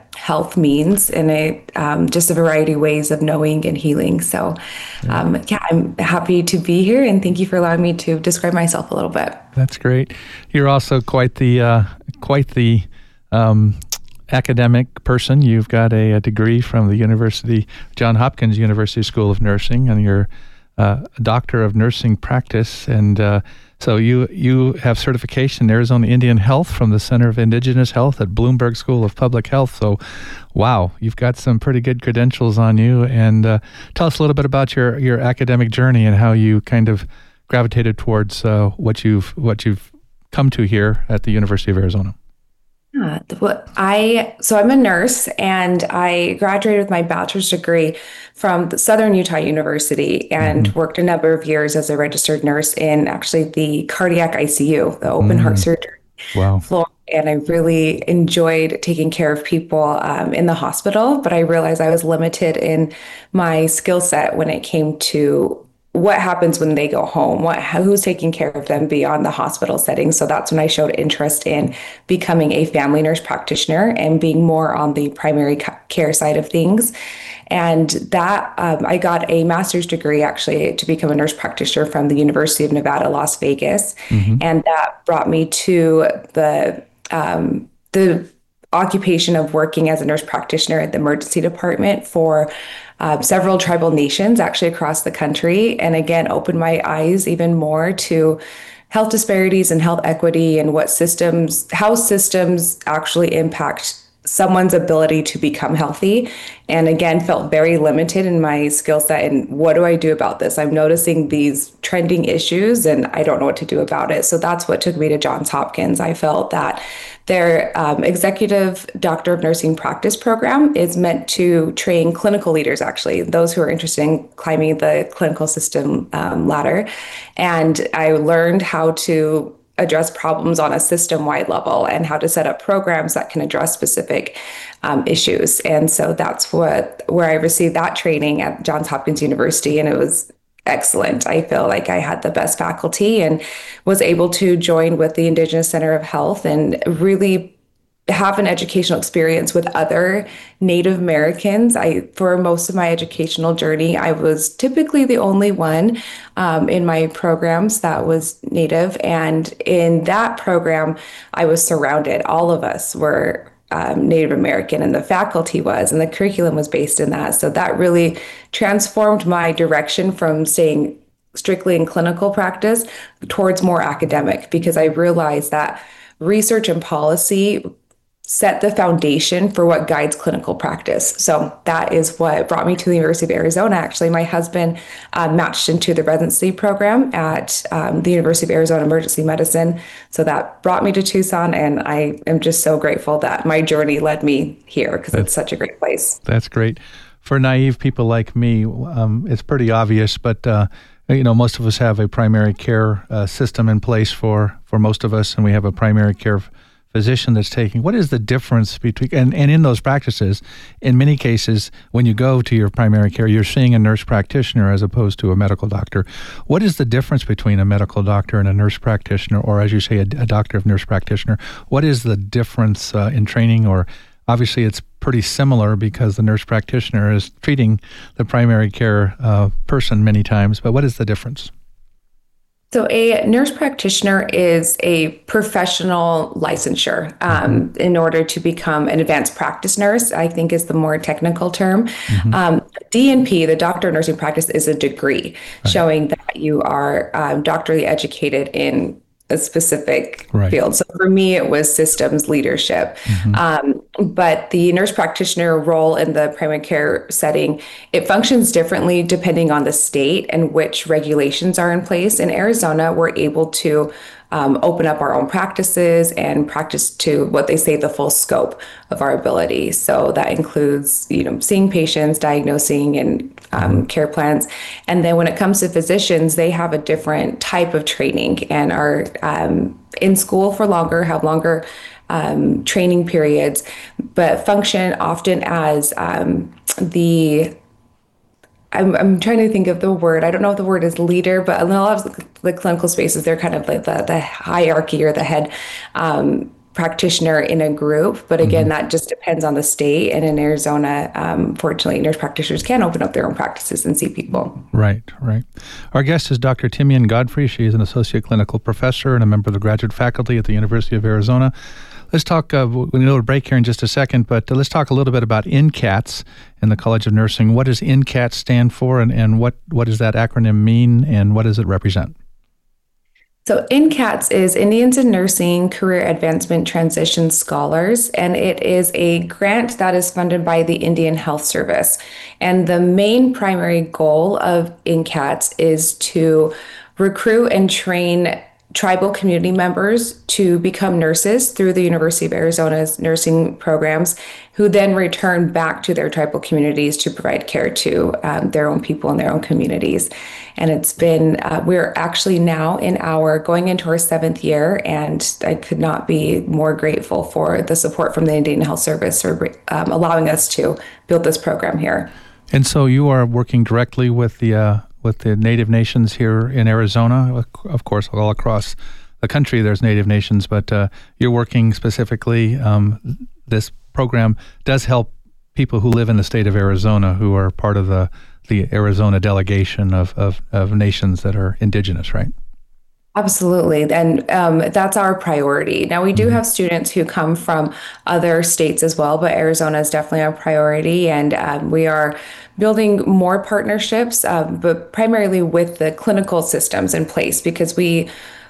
health means in a um, just a variety of ways of knowing and healing. So, um, yeah, I'm happy to be here, and thank you for allowing me to describe myself a little bit. That's great. You're also quite the uh, quite the um, academic person. You've got a, a degree from the University, Johns Hopkins University School of Nursing, and you're uh, a doctor of nursing practice. And uh, so you you have certification in Arizona Indian Health from the Center of Indigenous Health at Bloomberg School of Public Health. So, wow, you've got some pretty good credentials on you. And uh, tell us a little bit about your, your academic journey and how you kind of gravitated towards uh, what you've what you've come to here at the University of Arizona. Yeah, well, I so I'm a nurse, and I graduated with my bachelor's degree from the Southern Utah University, and mm-hmm. worked a number of years as a registered nurse in actually the cardiac I C U, the open mm. heart surgery wow. floor. And I really enjoyed taking care of people um, in the hospital, but I realized I was limited in my skill set when it came to what happens when they go home, what who's taking care of them beyond the hospital setting. So that's when I showed interest in becoming a family nurse practitioner and being more on the primary care side of things. And that um, I got a master's degree actually to become a nurse practitioner from the University of Nevada, Las Vegas. Mm-hmm. And that brought me to the um, the occupation of working as a nurse practitioner at the emergency department for Uh, several tribal nations actually across the country. And again, opened my eyes even more to health disparities and health equity and what systems, how systems actually impact someone's ability to become healthy. And again, felt very limited in my skill set. And what do I do about this? I'm noticing these trending issues and I don't know what to do about it. So that's what took me to Johns Hopkins. I felt that their um, executive doctor of nursing practice program is meant to train clinical leaders, actually, those who are interested in climbing the clinical system um, ladder. And I learned how to address problems on a system-wide level and how to set up programs that can address specific um, issues. And so that's what where I received that training at Johns Hopkins University, and it was excellent. I feel like I had the best faculty and was able to join with the Indigenous Center of Health and really have an educational experience with other Native Americans. I, for most of my educational journey, I was typically the only one um, in my programs that was Native. And in that program, I was surrounded. All of us were um, Native American, and the faculty was, and the curriculum was based in that. So that really transformed my direction from staying strictly in clinical practice towards more academic, because I realized that research and policy set the foundation for what guides clinical practice. So that is what brought me to the University of Arizona. Actually, my husband uh, matched into the residency program at um, the University of Arizona Emergency Medicine. So that brought me to Tucson, and I am just so grateful that my journey led me here, because it's such a great place. That's great. For naive people like me, um, it's pretty obvious, but uh, you know, most of us have a primary care uh, system in place for, for most of us, and we have a primary care physician that's taking. What is the difference between, and, and in those practices, in many cases, when you go to your primary care, you're seeing a nurse practitioner as opposed to a medical doctor. What is the difference between a medical doctor and a nurse practitioner, or as you say, a, a doctor of nurse practitioner? What is the difference uh, in training? Or obviously it's pretty similar because the nurse practitioner is treating the primary care uh, person many times, but what is the difference? So a nurse practitioner is a professional licensure um, mm-hmm. in order to become an advanced practice nurse, I think is the more technical term. Mm-hmm. Um, D N P, the Doctor of Nursing Practice, is a degree right. showing that you are um, doctorally educated in a specific right. field. So for me, it was systems leadership. Mm-hmm. Um, but the nurse practitioner role in the primary care setting, it functions differently depending on the state and which regulations are in place. In Arizona, we're able to um, open up our own practices and practice to what they say the full scope of our ability. So that includes, you know, seeing patients, diagnosing, and um, care plans. And then when it comes to physicians, they have a different type of training and are um, in school for longer, have longer um, training periods, but function often as um, the I'm, I'm trying to think of the word. I don't know if the word is leader, but in a lot of the clinical spaces, they're kind of like the, the hierarchy or the head um, practitioner in a group. But again, mm-hmm. that just depends on the state. And in Arizona, um, fortunately, nurse practitioners can open up their own practices and see people. Right, right. Our guest is Doctor Timian Godfrey. She is an associate clinical professor and a member of the graduate faculty at the University of Arizona. Let's talk, uh, we need a break here in just a second, but uh, let's talk a little bit about N C A T S in the College of Nursing. What does N C A T S stand for, and, and what, what does that acronym mean, and what does it represent? So N C A T S is Indians in Nursing Career Advancement Transition Scholars, and it is a grant that is funded by the Indian Health Service. And the main primary goal of N C A T S is to recruit and train tribal community members to become nurses through the University of Arizona's nursing programs, who then return back to their tribal communities to provide care to um, their own people in their own communities. And it's been, uh, we're actually now in our, going into our seventh year, and I could not be more grateful for the support from the Indian Health Service for um, allowing us to build this program here. And so you are working directly with the uh with the Native Nations here in Arizona. Of course, all across the country there's Native Nations, but uh, you're working specifically, um, this program does help people who live in the state of Arizona who are part of the, the Arizona delegation of, of, of nations that are indigenous, right? Absolutely. And um, that's our priority. Now, we do have students who come from other states as well, but Arizona is definitely our priority. And um, we are building more partnerships, um, but primarily with the clinical systems in place, because we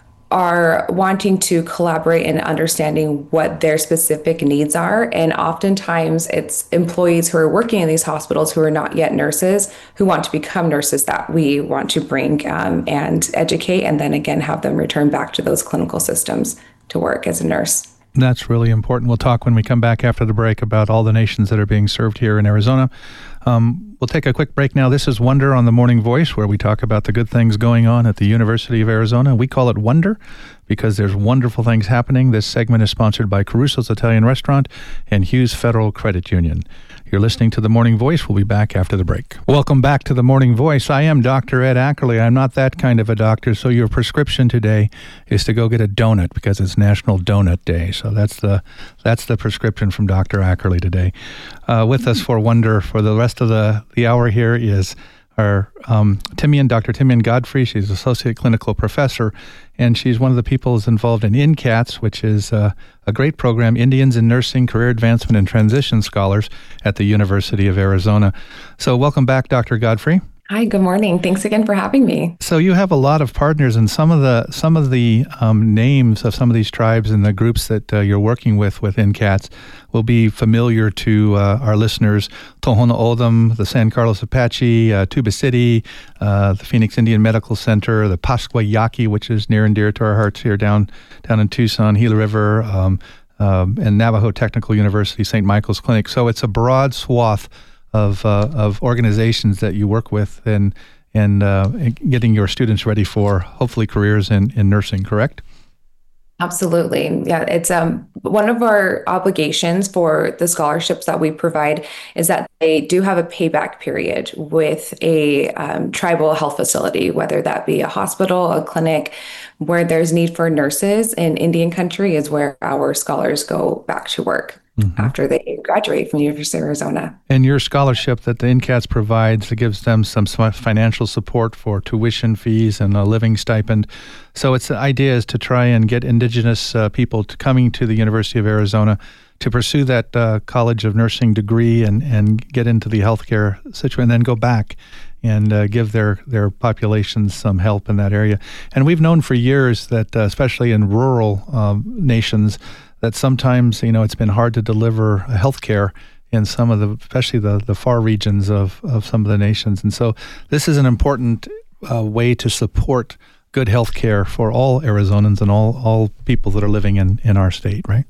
are wanting to collaborate in understanding what their specific needs are. And oftentimes it's employees who are working in these hospitals who are not yet nurses, who want to become nurses, that we want to bring um, and educate, and then again have them return back to those clinical systems to work as a nurse. That's really important. We'll talk when we come back after the break about all the nations that are being served here in Arizona. Um, we'll take a quick break now. This is Wonder on the Morning Voice, where we talk about the good things going on at the University of Arizona. We call it Wonder because there's wonderful things happening. This segment is sponsored by Caruso's Italian Restaurant and Hughes Federal Credit Union. You're listening to The Morning Voice. We'll be back after the break. Welcome back to The Morning Voice. I am Doctor Ed Ackerley. I'm not that kind of a doctor, so your prescription today is to go get a donut because it's National Donut Day. So that's the that's the prescription from Doctor Ackerley today. Uh, with us for Wonder for the rest of the, the hour here is our um, Timian, Doctor Timian Godfrey. She's Associate Clinical Professor, and she's one of the people who's involved in N C A T S, which is uh, a great program, Indians in Nursing, Career Advancement and Transition Scholars at the University of Arizona. So welcome back, Doctor Godfrey. Hi, good morning. Thanks again for having me. So you have a lot of partners, and some of the some of the um, names of some of these tribes and the groups that uh, you're working with with N C A T S will be familiar to uh, our listeners. Tohono O'odham, the San Carlos Apache, uh, Tuba City, uh, the Phoenix Indian Medical Center, the Pascua Yaqui, which is near and dear to our hearts here down down in Tucson, Gila River, um, um, and Navajo Technical University, Saint Michael's Clinic. So it's a broad swath of uh, of organizations that you work with and and uh, getting your students ready for hopefully careers in, in nursing, correct? Absolutely. Yeah, it's um one of our obligations for the scholarships that we provide is that they do have a payback period with a um, tribal health facility, whether that be a hospital, a clinic. Where there's need for nurses in Indian country is where our scholars go back to work. Mm-hmm. After they graduate from the University of Arizona. And your scholarship that the N C A T S provides, it gives them some financial support for tuition fees and a living stipend. So it's the idea is to try and get indigenous uh, people to coming to the University of Arizona to pursue that uh, College of Nursing degree and, and get into the healthcare situation and then go back and uh, give their, their populations some help in that area. And we've known for years that, uh, especially in rural um, nations, that sometimes, you know, it's been hard to deliver health care in some of the, especially the, the far regions of, of some of the nations. And so this is an important uh, way to support good health care for all Arizonans and all, all people that are living in, in our state, right?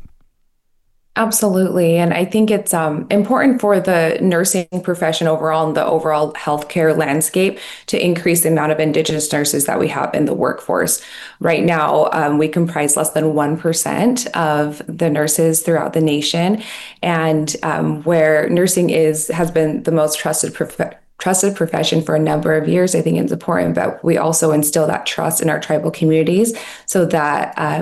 Absolutely. And I think it's um, important for the nursing profession overall and the overall healthcare landscape to increase the amount of Indigenous nurses that we have in the workforce. Right now, um, we comprise less than one percent of the nurses throughout the nation, and um, where nursing is has been the most trusted profession. trusted profession for a number of years. I think it's important that we also instill that trust in our tribal communities so that um,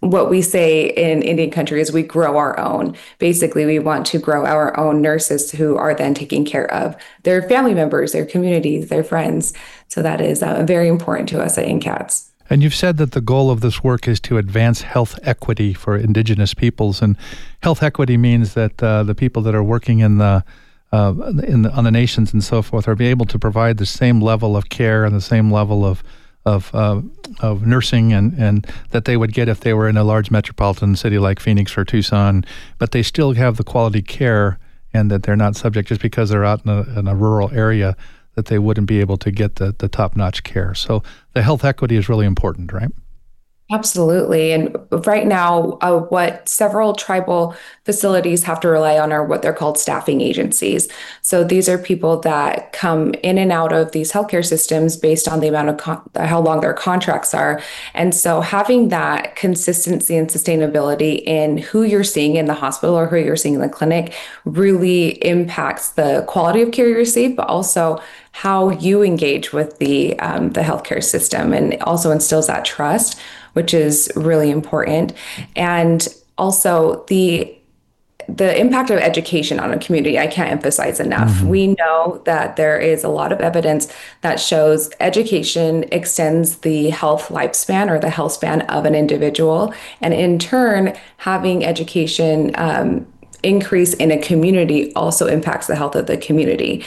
what we say in Indian country is we grow our own. Basically, we want to grow our own nurses who are then taking care of their family members, their communities, their friends. So that is uh, very important to us at N C A T S. And you've said that the goal of this work is to advance health equity for Indigenous peoples. And health equity means that uh, the people that are working in the uh, in the, on the nations and so forth are be able to provide the same level of care and the same level of of uh, of nursing and, and that they would get if they were in a large metropolitan city like Phoenix or Tucson, but they still have the quality care and that they're not subject just because they're out in a, in a rural area that they wouldn't be able to get the, the top-notch care. So the health equity is really important, right? Absolutely. And right now, uh, what several tribal facilities have to rely on are what they're called staffing agencies. So these are people that come in and out of these healthcare systems based on the amount of con- how long their contracts are. And so having that consistency and sustainability in who you're seeing in the hospital or who you're seeing in the clinic really impacts the quality of care you receive, but also how you engage with the um, the healthcare system, and also instills that trust, which is really important. And also the the impact of education on a community, I can't emphasize enough. Mm-hmm. We know that there is a lot of evidence that shows education extends the health lifespan or the health span of an individual. And in turn, having education um, increase in a community also impacts the health of the community.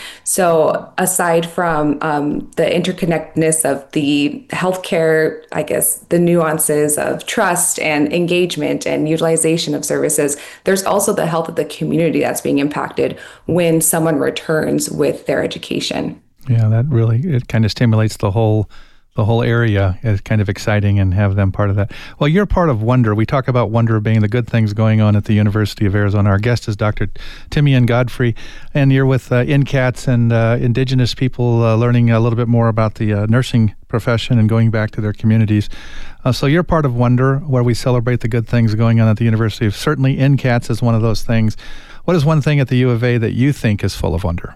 So aside from um, the interconnectedness of the healthcare, I guess, the nuances of trust and engagement and utilization of services, there's also the health of the community that's being impacted when someone returns with their education. Yeah, that really, it kind of stimulates the whole the whole area. Is kind of exciting and have them part of that. Well, you're part of Wonder. We talk about Wonder being the good things going on at the University of Arizona. Our guest is Doctor Timian Godfrey, and you're with uh, N C A T S and uh, Indigenous people uh, learning a little bit more about the uh, nursing profession and going back to their communities. Uh, so you're part of Wonder, where we celebrate the good things going on at the university. Certainly N C A T S is one of those things. What is one thing at the U of A that you think is full of wonder?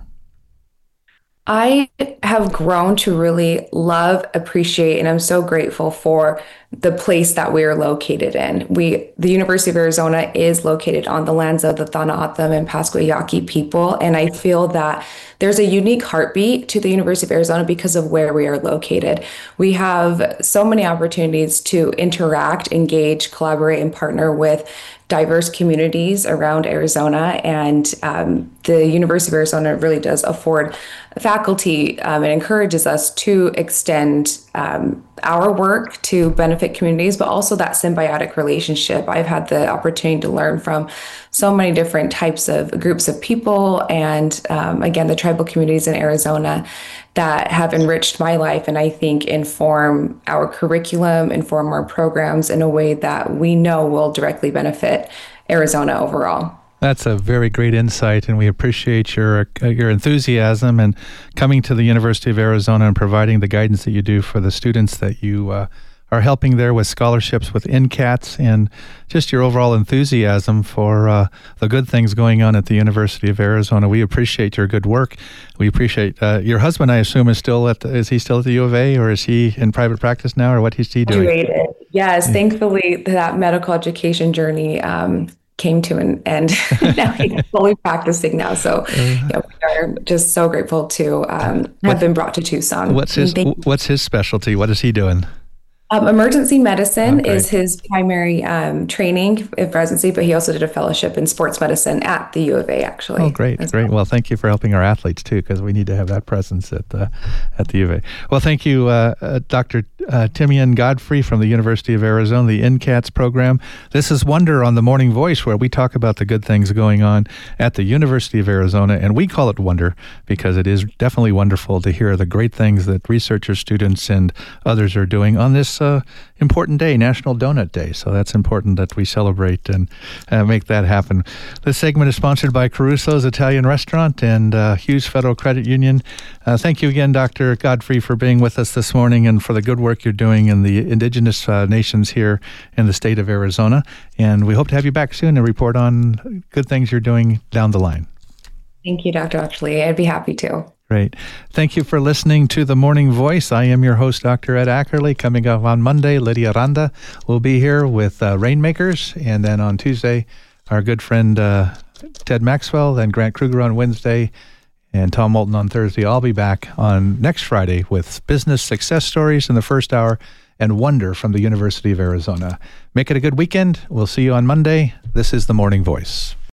I have grown to really love, appreciate, and I'm so grateful for the place that we are located in. We, the University of Arizona is located on the lands of the Thana'atham and Pascua Yaqui people, and I feel that there's a unique heartbeat to the University of Arizona because of where we are located. We have so many opportunities to interact, engage, collaborate, and partner with diverse communities around Arizona, and um, the University of Arizona really does afford faculty um, and encourages us to extend um, our work to benefit communities, but also that symbiotic relationship. I've had the opportunity to learn from so many different types of groups of people, and um, again, the tribal communities in Arizona that have enriched my life, and I think inform our curriculum, inform our programs in a way that we know will directly benefit Arizona overall. That's a very great insight, and we appreciate your uh, your enthusiasm and coming to the University of Arizona and providing the guidance that you do for the students that you uh, are helping there with scholarships with N C A T S, and just your overall enthusiasm for uh, the good things going on at the University of Arizona. We appreciate your good work. We appreciate uh, your husband, I assume, is still at the, is he still at the U of A, or is he in private practice now, or what is he doing? Graduated. Yes, yeah. Thankfully that medical education journey um, came to an end. Now he's fully practicing now. So uh, yeah, we are just so grateful to um, have what, been brought to Tucson. What's his What's his specialty? What is he doing? Um, emergency medicine okay. is his primary um, training in residency, but he also did a fellowship in sports medicine at the U of A, actually. Oh, great, great. Well. well, thank you for helping our athletes, too, because we need to have that presence at the, at the U of A. Well, thank you, uh, uh, Doctor Uh, Timian Godfrey from the University of Arizona, the N C A T S program. This is Wonder on the Morning Voice, where we talk about the good things going on at the University of Arizona, and we call it Wonder because it is definitely wonderful to hear the great things that researchers, students, and others are doing on this uh, important day, National Donut Day. So that's important that we celebrate and uh, make that happen. This segment is sponsored by Caruso's Italian Restaurant and uh, Hughes Federal Credit Union. Uh, thank you again, Doctor Godfrey, for being with us this morning and for the good work you're doing in the indigenous uh, nations here in the state of Arizona. And we hope to have you back soon to report on good things you're doing down the line. Thank you, Doctor Ashley. I'd be happy to. Great. Thank you for listening to The Morning Voice. I am your host, Doctor Ed Ackerley. Coming up on Monday, Lydia Randa will be here with uh, Rainmakers. And then on Tuesday, our good friend uh, Ted Maxwell, then Grant Kruger on Wednesday, and Tom Moulton on Thursday. I'll be back on next Friday with business success stories in the first hour and Wonder from the University of Arizona. Make it a good weekend. We'll see you on Monday. This is The Morning Voice.